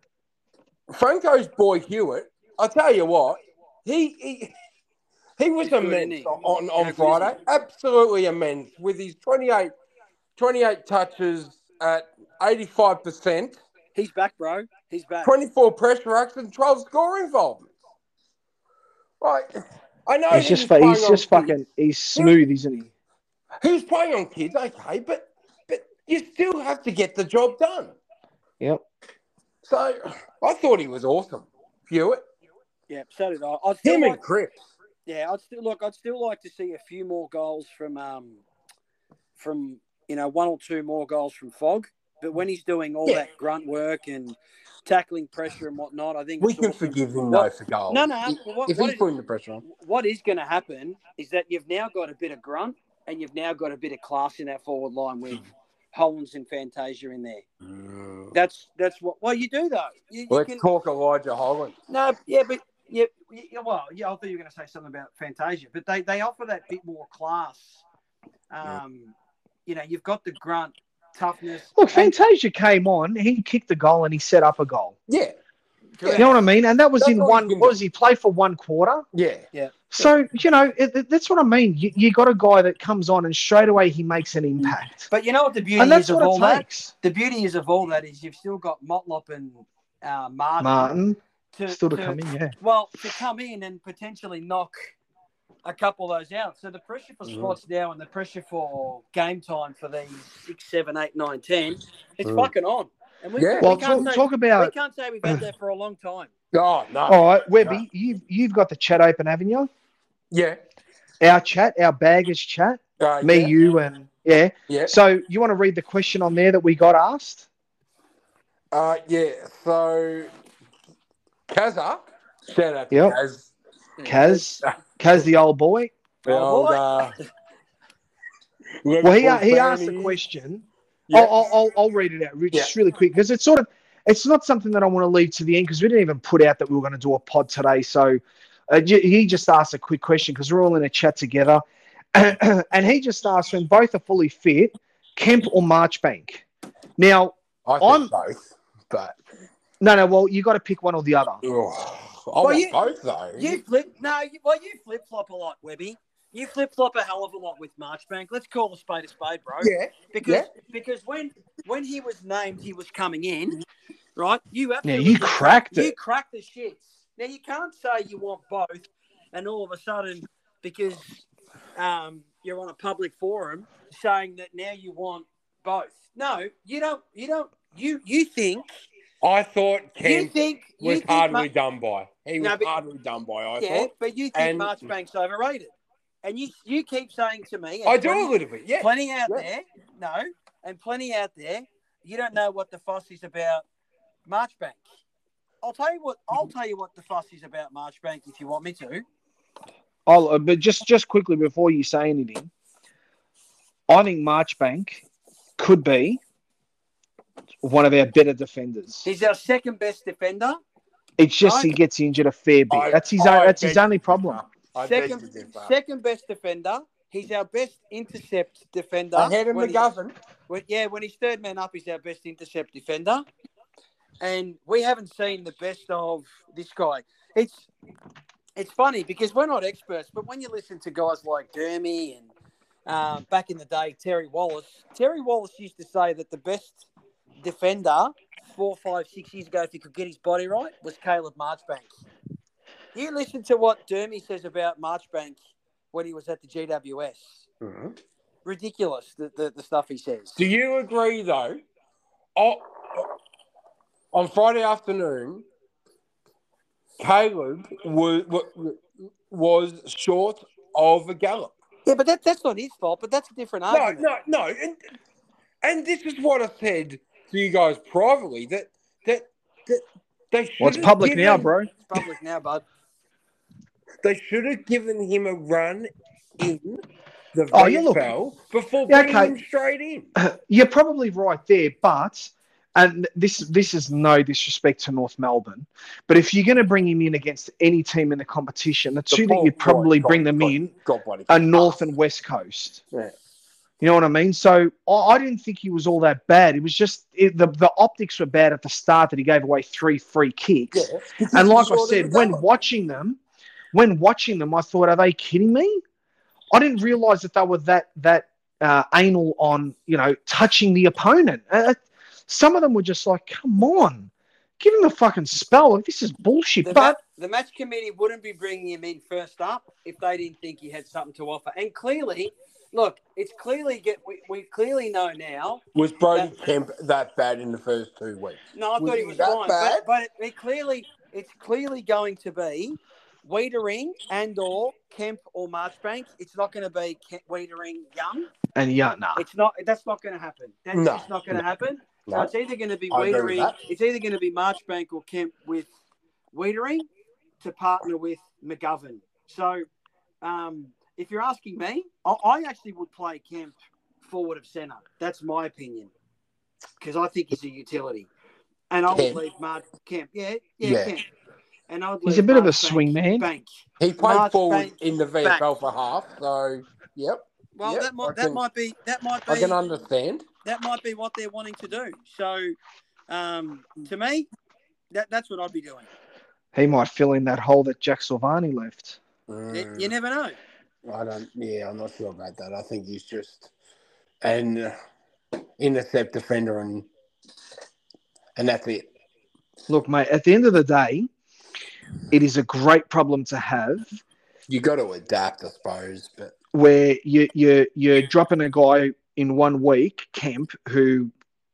Franco's boy Hewitt. I tell you what, he he, he was He's good, immense isn't he? on, on How good Friday. is he? Absolutely immense with his twenty-eight, twenty-eight touches at eighty-five percent, He's back, bro. He's back. twenty-four pressure acts and twelve score involvements. Right, I know He's he just, was fu- playing he's on just kids. fucking, he's smooth, isn't he? He was playing on kids, okay, but but you still have to get the job done. Yep. So I thought he was awesome. Hewitt, Yeah, so did I. I'd still him like, and Cripps. yeah, I'd still look. I'd still like to see a few more goals from um from you know one or two more goals from Fog. But when he's doing all Yeah. that grunt work and tackling pressure and whatnot, I think We it's can awesome. forgive him What- though for goals. No, no. If, Well, what, if what he's is- putting the pressure on. what is going to happen is that you've now got a bit of grunt and you've now got a bit of class in that forward line with Hollins and Fantasia in there. Mm. That's that's what. Well, you do though. You, you Let's can, talk Elijah Holland. no, yeah, but yeah, yeah, well, yeah. I thought you were going to say something about Fantasia, but they, they offer that bit more class. Um, you know, you've got the grunt, toughness. Look, and- Fantasia came on, he kicked a goal and he set up a goal. Yeah. You know what I mean? And that was That's in all one, you can what do. was he play for one quarter? Yeah. So, you know, it, it- that's what I mean. You, you got a guy that comes on and straight away he makes an impact. But you know what the beauty And that's is of what all it that? takes. The beauty is of all that is you've still got Motlop and uh, Martin, Martin, to, still to to- come in, yeah. Well, to come in and potentially knock a couple of those out. So the pressure for Mhm. spots now and the pressure for game time for these six, seven, eight, nine, ten, it's Mm. fucking on. And we, Yeah. we Well, can't talk, say, talk we about... can't say we've had that for a long time. Oh, no. All right, Webby, you've, you've got the chat open, haven't you? Yeah. Our chat, our baggers chat, Uh, me, yeah. you, and... Yeah. Yeah. So you want to read the question on there that we got asked? Uh, yeah. So, Kazza, shout out to Yep. Kaz. Kaz, Kaz the old boy. The Oh, old, boy. uh, Well, he, Liverpool he asked fan the is. question. Yeah. I'll, I'll, I'll, I'll read it out Rich, Yeah. just really quick because it's sort of, it's not something that I want to leave to the end because we didn't even put out that we were going to do a pod today. So uh, j- he just asked a quick question because we're all in a chat together. And he just asked when both are fully fit, Kemp or Marchbank. Now, I think I'm- both, but no, no, well, you got to pick one or the other. oh, I Well, want you- both though. You flip, no, you, well, you flip flop a lot, Webby. You flip flop a hell of a lot with Marchbank. Let's call a spade a spade, bro. yeah, Because Yeah. because when when he was named, he was coming in, right? You Yeah, absolutely you cracked You it. cracked the shits. Now you can't say you want both, and all of a sudden because um, you're on a public forum saying that now you want both. No, you don't. You don't. You you think I thought you Kemp think you was think hardly Mar- done by. He was No, but- hardly done by. I yeah, thought. but you think And- Marchbank's overrated, and you you keep saying to me, and I do plenty- a little bit. Yeah. Plenty out Yeah. there, no, and plenty out there. You don't know what the fuss is about Marchbank. I'll tell you what. I'll tell you what the fuss is about Marchbank if you want me to. I'll, uh, but just just quickly before you say anything, I think Marchbank could be one of our better defenders. He's our second best defender. It's just Right. he gets injured a fair bit. I- that's his I own, that's his beg only to problem. differ. I beg to Second, differ. second best defender. He's our best intercept defender. Ahead of When he- McGovern. when, yeah, when he's third man up, he's our best intercept defender. And we haven't seen the best of this guy. It's it's funny because we're not experts, but when you listen to guys like Dermy and um, back in the day, Terry Wallace, Terry Wallace used to say that the best defender four, five, six years ago, if he could get his body right, was Caleb Marchbank. You listen to what Dermy says about Marchbank when he was at the G W S. Mhm. Ridiculous, the, the, the stuff he says. Do you agree, though? Oh, on Friday afternoon, Caleb was, was short of a gallop. Yeah, but that, that's not his fault, but that's a different No, argument. no, no. And, and this is what I said to you guys privately, that that, that they should Well, it's public given, now, bro. It's public now, bud. They should have given him a run in the Oh, yeah, look. V F L before Yeah, bringing okay. him straight in. You're probably right there, but and this this is no disrespect to North Melbourne, but if you're going to bring him in against any team in the competition, the two that Paul you'd probably Floyd bring got- them got- in got bloody are North passed. and West Coast. Yeah. You know what I mean? So I, I didn't think he was all that bad. It was just it, the the optics were bad at the start that he gave away three free kicks. Yeah. And like I Short of said, a when gallop. watching them, when watching them, I thought, are they kidding me? I didn't realize that they were that that uh, anal on, you know, touching the opponent. Uh, some of them were just like, come on, give him a fucking spell. This is bullshit. The, but ma- the match committee wouldn't be bringing him in first up if they didn't think he had something to offer. And clearly, look, it's clearly get we, we clearly know now. Was Brody that- Kemp that bad in the first two weeks? No, I Was thought he he was that fine, bad? but, but it, it clearly it's clearly going to be Wiedering and or Kemp or Marchbank. It's not going to be Kemp, Wiedering, Young. and yeah, nah. It's not. That's not going to happen. That's No, just not going to happen. So No. it's either going to be I agree with Wiedering. that. It's either going to be Marchbank or Kemp with Wiedering to partner with McGovern. So, um, if you're asking me, I, I actually would play Kemp forward of centre. That's my opinion because I think he's a utility, and I would Kemp? leave March Kemp. Yeah, yeah, Yeah. Kemp. And I would He's leave a bit of a March swing Bank- man. Bank. He played March forward Bank in the V F L for half, so yep. Well, Yep, that might I that can- might be that might I be can understand. that might be what they're wanting to do. So, um, to me, that that's what I'd be doing. He might fill in that hole that Jack Silvani left. You, Mm, you never know. I don't. Yeah, I'm not sure about that. I think he's just an uh, intercept defender, and and that's it. Look, mate, at the end of the day, it is a great problem to have You got to adapt, I suppose. But where you, you, you're dropping a guy in one week, Kemp, who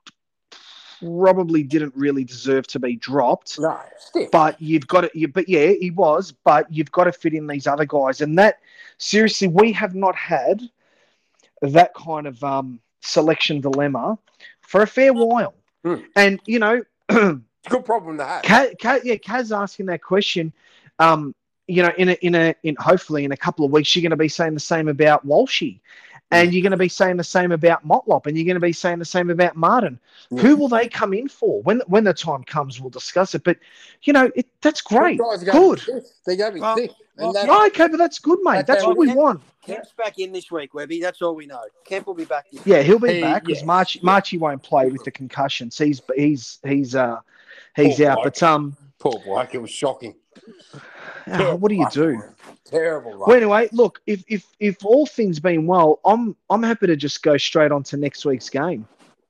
probably didn't really deserve to be dropped. no, stiff. But you've got to, you, but yeah, he was, but you've got to fit in these other guys. And that, seriously, we have not had that kind of um, selection dilemma for a fair while. Hmm. And, you know, It's a good problem to have. Kaz, Kaz, yeah, Kaz asking that question. Um, you know, in a, in a, in hopefully in a couple of weeks, you're going to be saying the same about Walshy, and you're going to be saying the same about Motlop, and you're going to be saying the same about Martin. Yeah. Who will they come in for? When when the time comes, we'll discuss it. But you know, it, that's great, Those guys are gonna good. be stiff. They're going to be Well, stiff. well, And that's, No, okay, but that's good, mate. That's That's how what it we is. want. Kemp's back in this week, Webby. That's all we know. Kemp will be back this Yeah, he'll be He- back because yes. March Marchie won't play with the concussions. He's he's he's uh he's Poor out. bloke. But um, poor bloke. It was shocking. oh, what do you Luck do? for him. Terrible. luck. Well, anyway, look, if if if all things being well, I'm I'm happy to just go straight on to next week's game.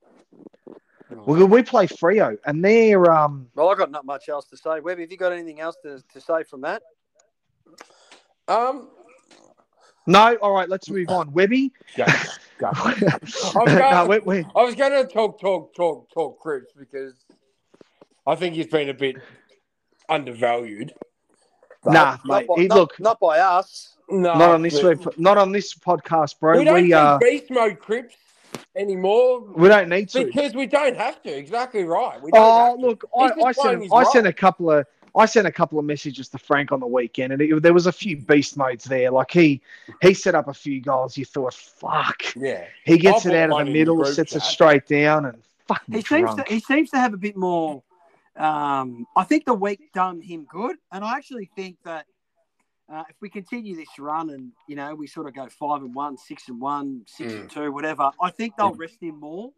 We we play Freo, and they're um Well, I've got not much else to say. Webby, have you got anything else to, to say from that? Um, no. All right, let's move on. Webby. go, go. no, going- we, we, I was going to talk, talk, talk, talk Cripps because I think he's been a bit undervalued. But- nah, Not mate. by, he- not, look, not by us. no, not on this but week, not on this podcast, bro. We don't We see uh, beast mode Cripps. anymore We don't need to. because we don't have to. Exactly right. We don't Oh, have to. look, He's I, just I playing sent his I role. sent a couple of I sent a couple of messages to Frank on the weekend, and it, there was a few beast modes there. Like he he set up a few goals. You thought, fuck. Yeah. He gets I it put out of the one in the middle, group sets it chat. straight down, and fucking He seems drunk. to he seems to have a bit more. Um, I think the week done him good, and I actually think that uh, if we continue this run and you know we sort of go five and one, six and one, six Mm. and two, whatever, I think they'll rest him more.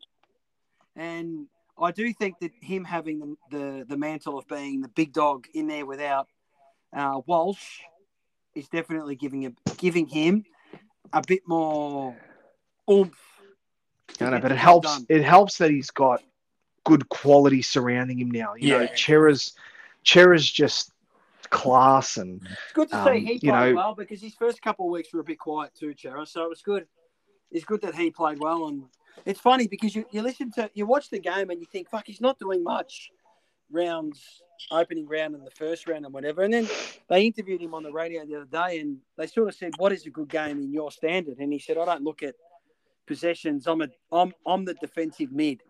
And I do think that him having the the, the mantle of being the big dog in there without uh, Walsh is definitely giving a, giving him a bit more oomph. to I know, get but the it job helps. done. It helps that he's got good quality surrounding him now. You know, Yeah. Chera's Chera's just class, and It's good to Um, see he you played know- well because his first couple of weeks were a bit quiet too, Chera. So it was good. It's good that he played well, and it's funny because you, you listen to you watch the game and you think, fuck, he's not doing much rounds, opening round and the first round and whatever. And then they interviewed him on the radio the other day, and they sort of said, "What is a good game in your standard?" And he said, "I don't look at possessions. I'm a I'm I'm the defensive mid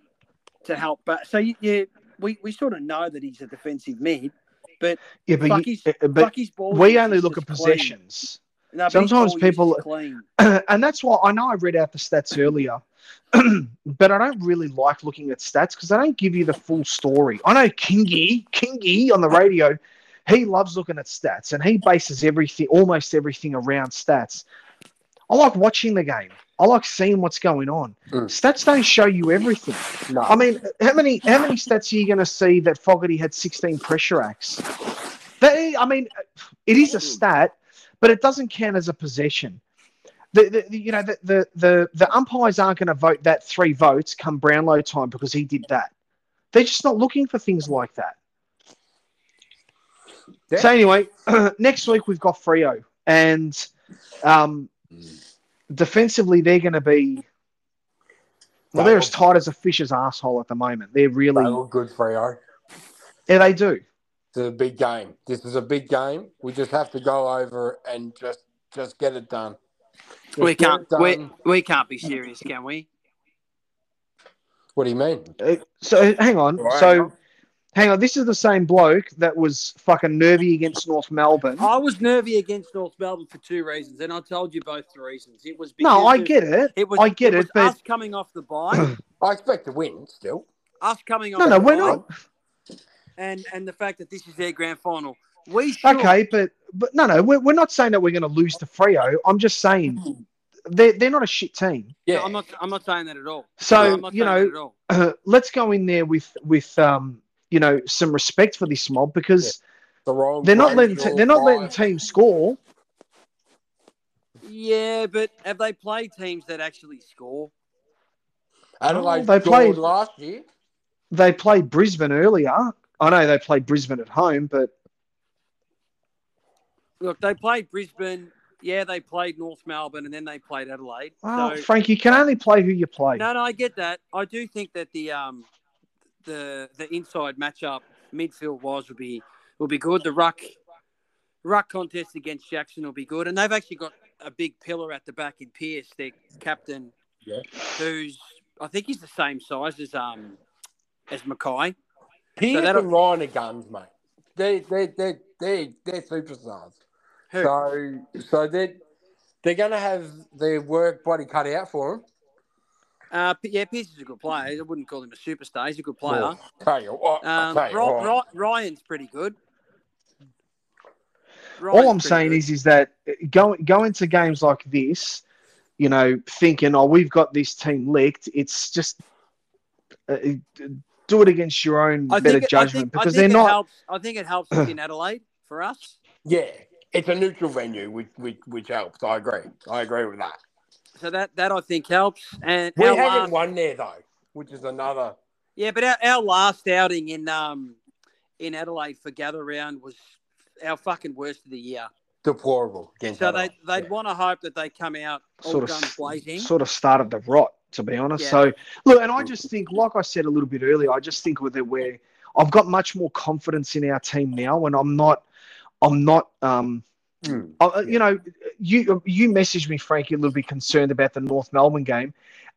to help." But so you, you we we sort of know that he's a defensive mid, but yeah, but, fuck you, his, uh, but fuck his ball we use only is look at just clean. possessions. No, but his Sometimes ball use people- is clean. And that's why I know I read out the stats earlier, but I don't really like looking at stats because they don't give you the full story. I know Kingy, Kingy on the radio, he loves looking at stats and he bases everything, almost everything around stats. I like watching the game. I like seeing what's going on. Mm. Stats don't show you everything. No. I mean, how many how many stats are you going to see that Fogarty had sixteen pressure acts? That, I mean, it is a stat, but it doesn't count as a possession. The, the, the you know the, the the the umpires aren't going to vote that three votes come Brownlow time because he did that. They're just not looking for things like that. Yeah. So anyway, next week we've got Freo, and um, defensively they're going to be well, they're as tight as a fish's asshole at the moment. They're really They look good, Freo. yeah they do. It's a big game. This is a big game. We just have to go over and just just get it done. Just We get can't it we, done. we can't be serious, can we? What do you mean? Uh, So hang on, Right. so. Hang on, this is the same bloke that was fucking nervy against North Melbourne. I was nervy against North Melbourne for two reasons, and I told you both the reasons. It was because No, I of- get it. It was I get it, it, was but us coming off the bye, I expect to win still. us coming off no, no, the we're bye, not. and and the fact that this is their grand final. We should. Okay, but but no, no, we're, we're not saying that we're going to lose to Freo. I'm just saying they're they're not a shit team. Yeah, No, I'm not. I'm not saying that at all. So, No, I'm not you saying know, that at all. Uh, let's go in there with with um you know some respect for this mob because the wrong. they're not place, letting the te- wrong they're not letting time. teams score. Yeah, but have they played teams that actually score? Adelaide they scored played- last year. They played Brisbane earlier. I know they played Brisbane at home, but Look, they played Brisbane. Yeah, they played North Melbourne, and then they played Adelaide. well, so Frank, you can only play who you play. no, no, I get that. I do think that the um the the inside matchup midfield wise will be will be good. The ruck ruck contest against Jackson will be good, and they've actually got a big pillar at the back in Pierce, their captain, Yeah. who's I think he's the same size as um as Mackay. Pierce that'll- and Ryan are guns, mate. They they they they they're superstars. Who? So so they they're gonna have their work bloody cut out for them. Uh, P- yeah, Pierce is a good player. I wouldn't call him a superstar. He's a good player. Well, tell you what, I'll Um, tell you Ry- what. Ry- Ryan's pretty good. All Ryan's I'm pretty saying good. is, is that going going to games like this, you know, thinking, oh, we've got this team licked. It's just uh, do it against your own I better think it- judgment I think, because I think they're it not. Helps, I think it helps us in Adelaide for us. Yeah, it's a neutral venue, which which which helps. I agree. I agree with that. So that, that I think helps. And We our haven't last, won there though, which is another. yeah, but our, our last outing in um in Adelaide for gather round was our fucking worst of the year. Deplorable. Against So they Adelaide. they'd Yeah. want to hope that they come out all Sort of, guns blazing. sort of started the rot, to be honest. Yeah. So look, and I just think, like I said a little bit earlier, I just think with it where I've got much more confidence in our team now, and I'm not, I'm not, um, Mm. I, you know, you you messaged me, Frankie, a little bit concerned about the North Melbourne game,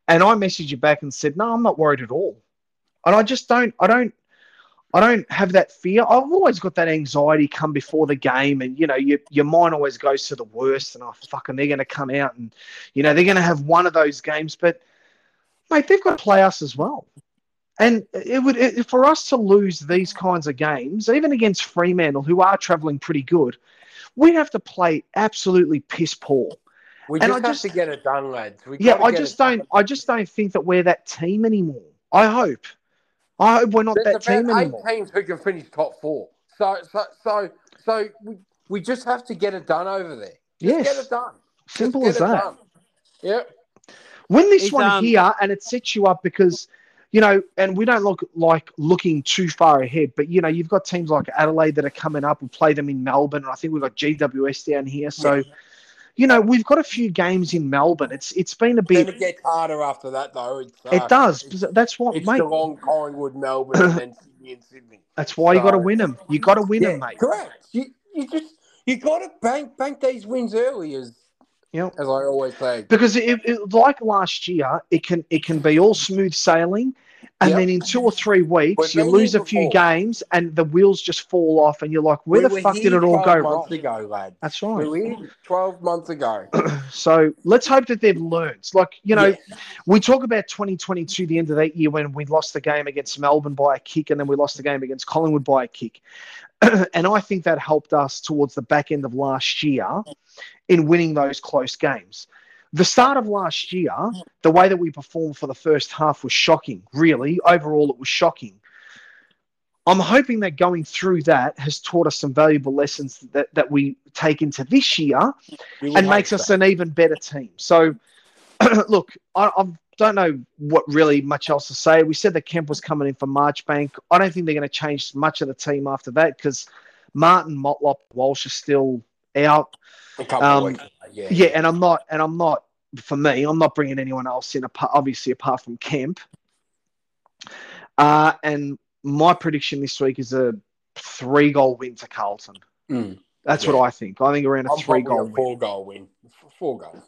And I messaged you back and said, no, I'm not worried at all. And I just don't, I don't, I don't have that fear. I've always got that anxiety come before the game, and you know, your your mind always goes to the worst. And oh, fucking, they're going to come out, and you know, they're going to have one of those games. But mate, they've got to play us as well. And it would it, for us to lose these kinds of games, even against Fremantle, who are travelling pretty good, we have to play absolutely piss poor. We And just I have just- to get it done, lads. We Yeah, gotta I get just it done. don't. I just don't think that we're that team anymore. I hope. I hope we're not There's that team about eight anymore. teams who can finish top four. So, so, so, so we, we just have to get it done over there. Just Yes. get it done. Simple just as get it that. done. Yep. Win this It's, one um, here, and it sets you up because, you know, and we don't look like looking too far ahead, but, you know, you've got teams like Adelaide that are coming up. We play them in Melbourne, and I think we've got G W S down here. So, Yeah. you know, we've got a few games in Melbourne. It's It's been a Then bit... it gets harder after that, though. It's, uh, It does. It's, That's what, it's mate. Geelong, Collingwood, Melbourne, and then Sydney and Sydney. That's why you got to So- win them. You got to win Yeah, them, mate. correct. You, you just you got to bank bank these wins early, as Yep. as I always say. Because it, it, like last year, it can it can be all smooth sailing, and Yep. then in two or three weeks We've you been lose here a few before. games, and the wheels just fall off, and you're like, where We the were fuck did here it all go twelve months wrong? ago, lad. That's We right. were here twelve months ago. So let's hope that they've learned. Like, you know, Yes. we talk about twenty twenty-two, the end of that year, when we lost the game against Melbourne by a kick, and then we lost the game against Collingwood by a kick. And I think that helped us towards the back end of last year in winning those close games. The start of last year, the way that we performed for the first half was shocking, really. Overall, it was shocking. I'm hoping that going through that has taught us some valuable lessons that, that we take into this year You would and hope makes us so. an even better team. So, look, I, I don't know what really much else to say. We said that Kemp was coming in for Marchbank. I don't think they're going to change much of the team after that because Martin, Motlop, Walsh are still out. a couple um, of weeks. Yeah. Yeah, and I'm not, and I'm not. For me, I'm not bringing anyone else in. Obviously, apart from Kemp. Uh, and my prediction this week is a three-goal win to Carlton. Mm. That's Yeah. what I think. I think around a I'm three probably goal a win. four goal win. F- Four goals.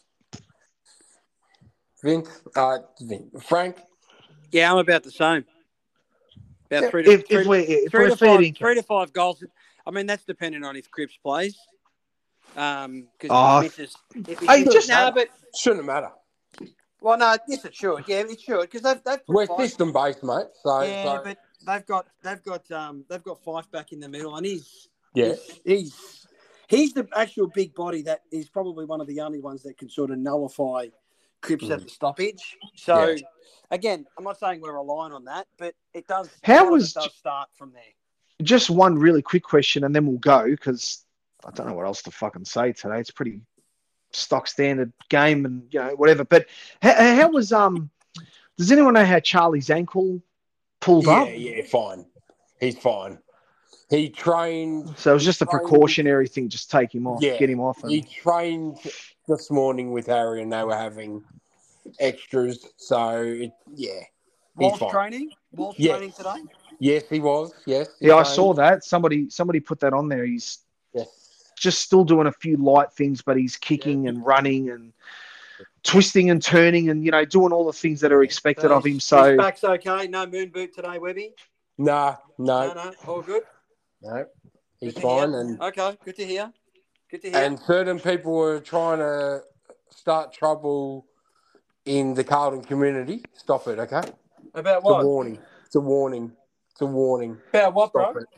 Vince, uh, Vince, Frank. Yeah, I'm about the same. About Yeah, three to, if, three, if we're, if three we're to fair five, income. three to five goals. I mean, that's dependent on if Cripps plays. Um, because Oh. if he misses, if he Hey, misses, just- no, but Shouldn't matter. well, no, yes, it should. Yeah, it should because they've they've put We're five- system based, mate. So, Yeah, so but they've got they've got um they've got Fife back in the middle, and he's yeah. he's, he's he's the actual big body that is probably one of the only ones that can sort of nullify Cripps Mm. at the stoppage. So Yeah. again, I'm not saying we're relying on that, but it does. How a lot of was- it does start from there? Just one really quick question, and then we'll go because I don't know what else to fucking say today. It's a pretty stock standard game, and you know whatever. But how, how was um? Does anyone know how Charlie's ankle pulled Yeah, up? yeah, fine. He's fine. He trained. So it was just a trained- precautionary thing. Just take him off, Yeah, get him off. And, He trained this morning with Harry, and they were having extras. So it, yeah, he's Walsh fine. training, Walsh Yes. training today. Yes, he was. Yes. he yeah, I trained. saw that. Somebody somebody put that on there. He's Yes. just still doing a few light things, but he's kicking and running and twisting and turning and you know doing all the things that are expected of him. his- So his back's okay. No moon boot today, Webby. Nah, No, no, no, all good. no. He's Good to fine, hear. and Okay, good to hear. Good to hear. and certain people were trying to start trouble in the Carlton community. Stop it, okay? About It's what? a warning. It's a warning. It's a warning. About what, bro? Stop it.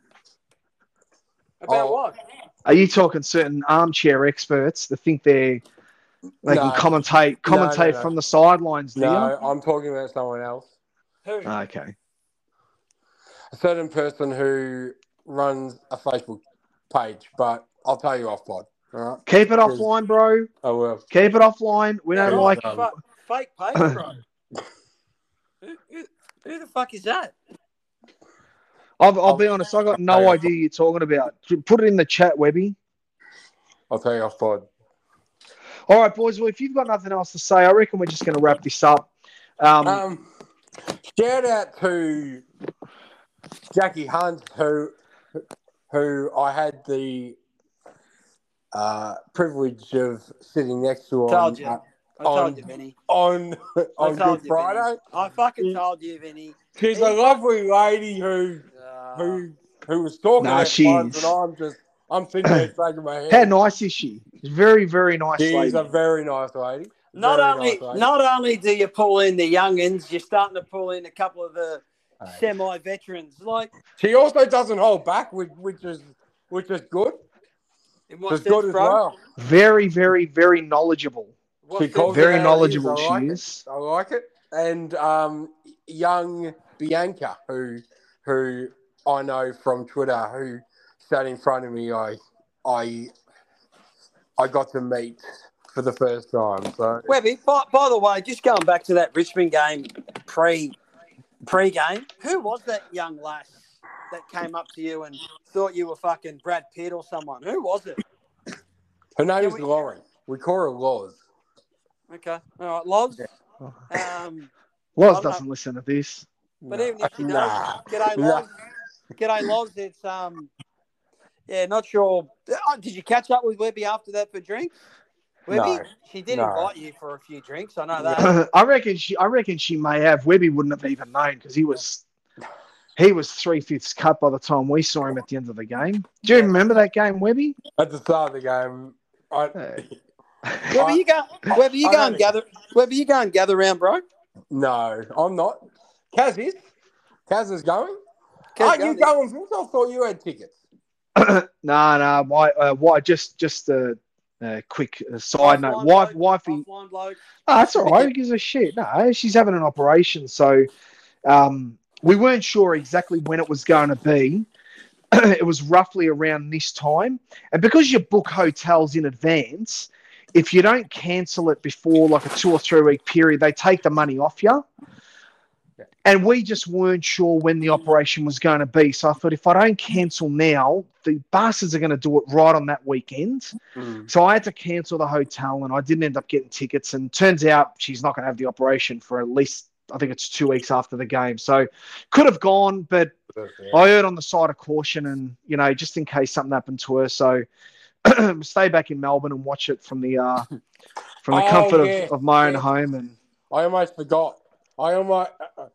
About Oh. what? are you talking certain armchair experts that think they're they No. can commentate No, no, commentate no. from the sidelines? Do No, I'm talking about someone else. Who? you? Okay. A certain person who runs a Facebook page, but I'll tell you off pod. All right? Keep it Yes. offline, bro. I will. Keep it offline. We don't Yeah, like. um, Fa- fake page, bro. who, who, who the fuck is that? I'll, I'll be honest. I got no idea you're talking about. Put it in the chat, Webby. I'll tell you off pod. All right, boys. Well, if you've got nothing else to say, I reckon we're just going to wrap this up. Um, Um, shout out to Jackie Hunt, who who I had the uh, privilege of sitting next to on Told you. uh, I on told you, Vinny. on I on told Good you, Friday. Vinny. I fucking told you, Vinny. She's a He- lovely lady who Uh, who who was talking Nah, at she once, is. and I'm just I'm sitting there shaking my head. How nice is she? Very, very nice She's lady. a very nice lady. not Very only nice lady. not only do you pull in the youngins, you're starting to pull in a couple of the Hey. semi-veterans. Like, She also doesn't hold back, which which is which is good. in what It's sense, good as bro? well. Very, very, very knowledgeable. What She sense? calls Very it how it is. knowledgeable I she like is. it. I like it. And um, young Bianca, who who I know from Twitter, who sat in front of me, I I I got to meet for the first time. So Webby, by, by the way, just going back to that Richmond game pre pre game, who was that young lass that came up to you and thought you were fucking Brad Pitt or someone? Who was it? her name Can is we- Lauren. We call her Laws. Okay, all right, Loz. Um, Loz I don't doesn't listen to this. but Nah. even if she does, Nah. g'day, Nah. Loz. G'day, Loz. It's um, yeah, not sure. Oh, did you catch up with Webby after that for drinks? Webby, No. she did No. invite you for a few drinks. I know that. I reckon she. I reckon she may have. Webby wouldn't have even known because he was. He was three fifths cut by the time we saw him at the end of the game. Do you Yeah. remember that game, Webby? At the start of the game, I, Webby, you go. Webby, you I go don't and know. gather. Webby, you go and gather around, bro. no, I'm not. Kaz is. Kaz is going. Kaz Are going, you yeah. going? Since I thought you had tickets. No, no. Why? Uh, why? Just, just a, a quick uh, side note. Offline Wife, bloke, wifey. offline bloke. Oh, that's all right. Who gives a shit? No, she's having an operation, so um, we weren't sure exactly when it was going to be. It was roughly around this time, and because you book hotels in advance, if you don't cancel it before like a two or three week period, they take the money off you. Yeah. And we just weren't sure when the operation was going to be. So I thought, if I don't cancel now, the bastards are going to do it right on that weekend. Mm. So I had to cancel the hotel, and I didn't end up getting tickets. And turns out she's not going to have the operation for at least, I think it's two weeks after the game. So could have gone, but I erred on the side of caution, and you know, just in case something happened to her. So stay back in Melbourne and watch it from the uh, from the Oh, comfort yeah. of, of my own Yeah. home. And I almost forgot. I almost.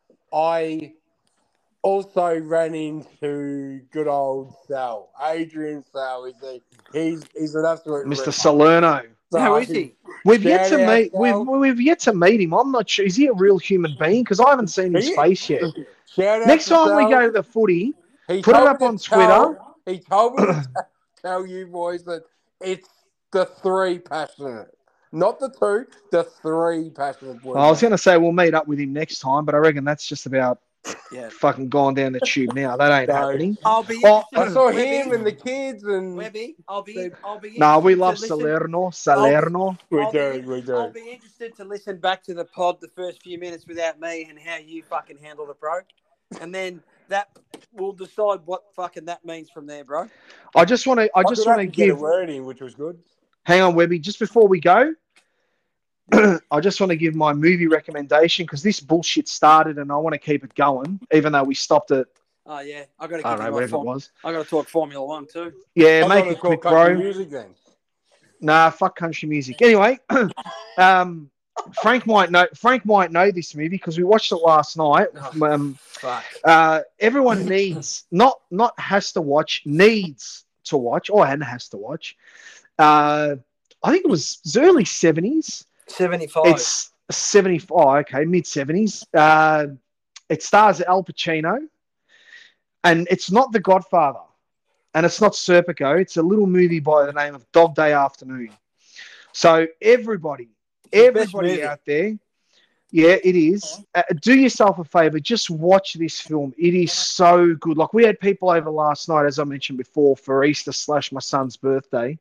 I also ran into good old Sal, Adrian Sal. He's a, he's he's an absolute Mister ripper. Salerno, So How is he? we've yet Shout to out, meet. We've Sal. we've yet to meet him. I'm not sure. Is he a real human being? Because I haven't seen his He- face yet. Shout out Next to time we Sal. go to the footy, He put it told up me to on tell- Twitter. He told me to t- tell you boys that it's the three passionate, not the two, the three passionate boys. I was going to say we'll meet up with him next time, but I reckon that's just about Yeah. fucking gone down the tube now. That ain't No. happening. I'll be. Oh, I interested- saw Webby, him and the kids, and Webby, I'll be. I'll be. No, we interested love to listen- Salerno. Salerno. we I'll do, be, we do. I'll be interested to listen back to the pod the first few minutes without me and how you fucking handle it, bro. And then that will decide what fucking that means from there, bro. I just want to. I I just could want to actually get a give. word in, which was good. Hang on, Webby. Just before we go, I just want to give my movie recommendation because this bullshit started and I want to keep it going, even though we stopped it. Oh yeah, I got to I give don't know, you my whatever it form. was. I got to talk Formula One too. Yeah, I make thought it was quick, called country bro. Music then. Nah, fuck country music. Anyway, um, Frank might know. Frank might know this movie because we watched it last night. Oh, Um, fuck. uh, everyone needs not not has to watch, needs to watch, or and has to watch. Uh, I think it was, it was early seventies. seventy-five. It's seventy-five. Okay, mid seventies. Uh, it stars Al Pacino, and it's not The Godfather. And it's not Serpico. It's a little movie by the name of Dog Day Afternoon. So everybody, the best everybody movie. out there, yeah, it is. Uh, do yourself a favor. Just watch this film. It is so good. Like we had people over last night, as I mentioned before, for Easter slash my son's birthday.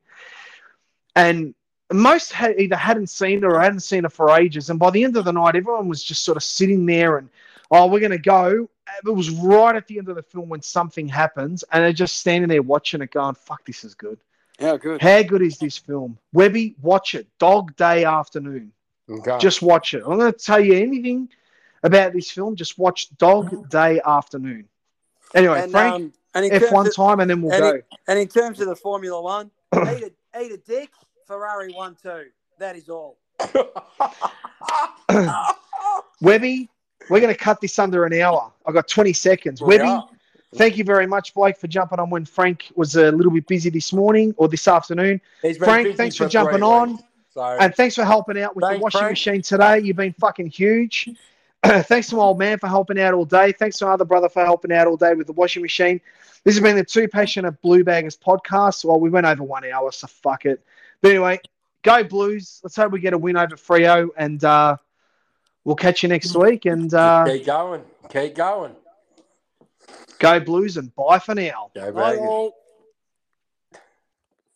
And most had either hadn't seen it or hadn't seen it for ages. And by the end of the night, everyone was just sort of sitting there and, oh, we're going to go. It was right at the end of the film when something happens, and they're just standing there watching it going, fuck, this is good. How good. How good is this film? Webby, watch it. Dog Day Afternoon. Okay. Just watch it. I'm going to tell you anything about this film. Just watch Dog Day Afternoon. Anyway, And, Frank, um, and in F one terms of, time, and then we'll and go. in, and in terms of the Formula One, eat a, eat a dick, Ferrari one two. That is all. Webby, we're going to cut this under an hour. I've got twenty seconds. We Webby, are. thank you very much, Blake, for jumping on when Frank was a little bit busy this morning or this afternoon. He's been Frank, busy thanks for for jumping three on. weeks, so And thanks for helping out with Thanks, the washing Frank. machine today. You've been fucking huge. Thanks to my old man for helping out all day. Thanks to my other brother for helping out all day with the washing machine. This has been the Two Passionate Blue Baggers podcast. Well, we went over one hour, so fuck it. But anyway, go Blues. Let's hope we get a win over Freo, and uh, we'll catch you next week. And uh, keep going. Keep going. go Blues, and bye for now. Go Bye Baggers. all.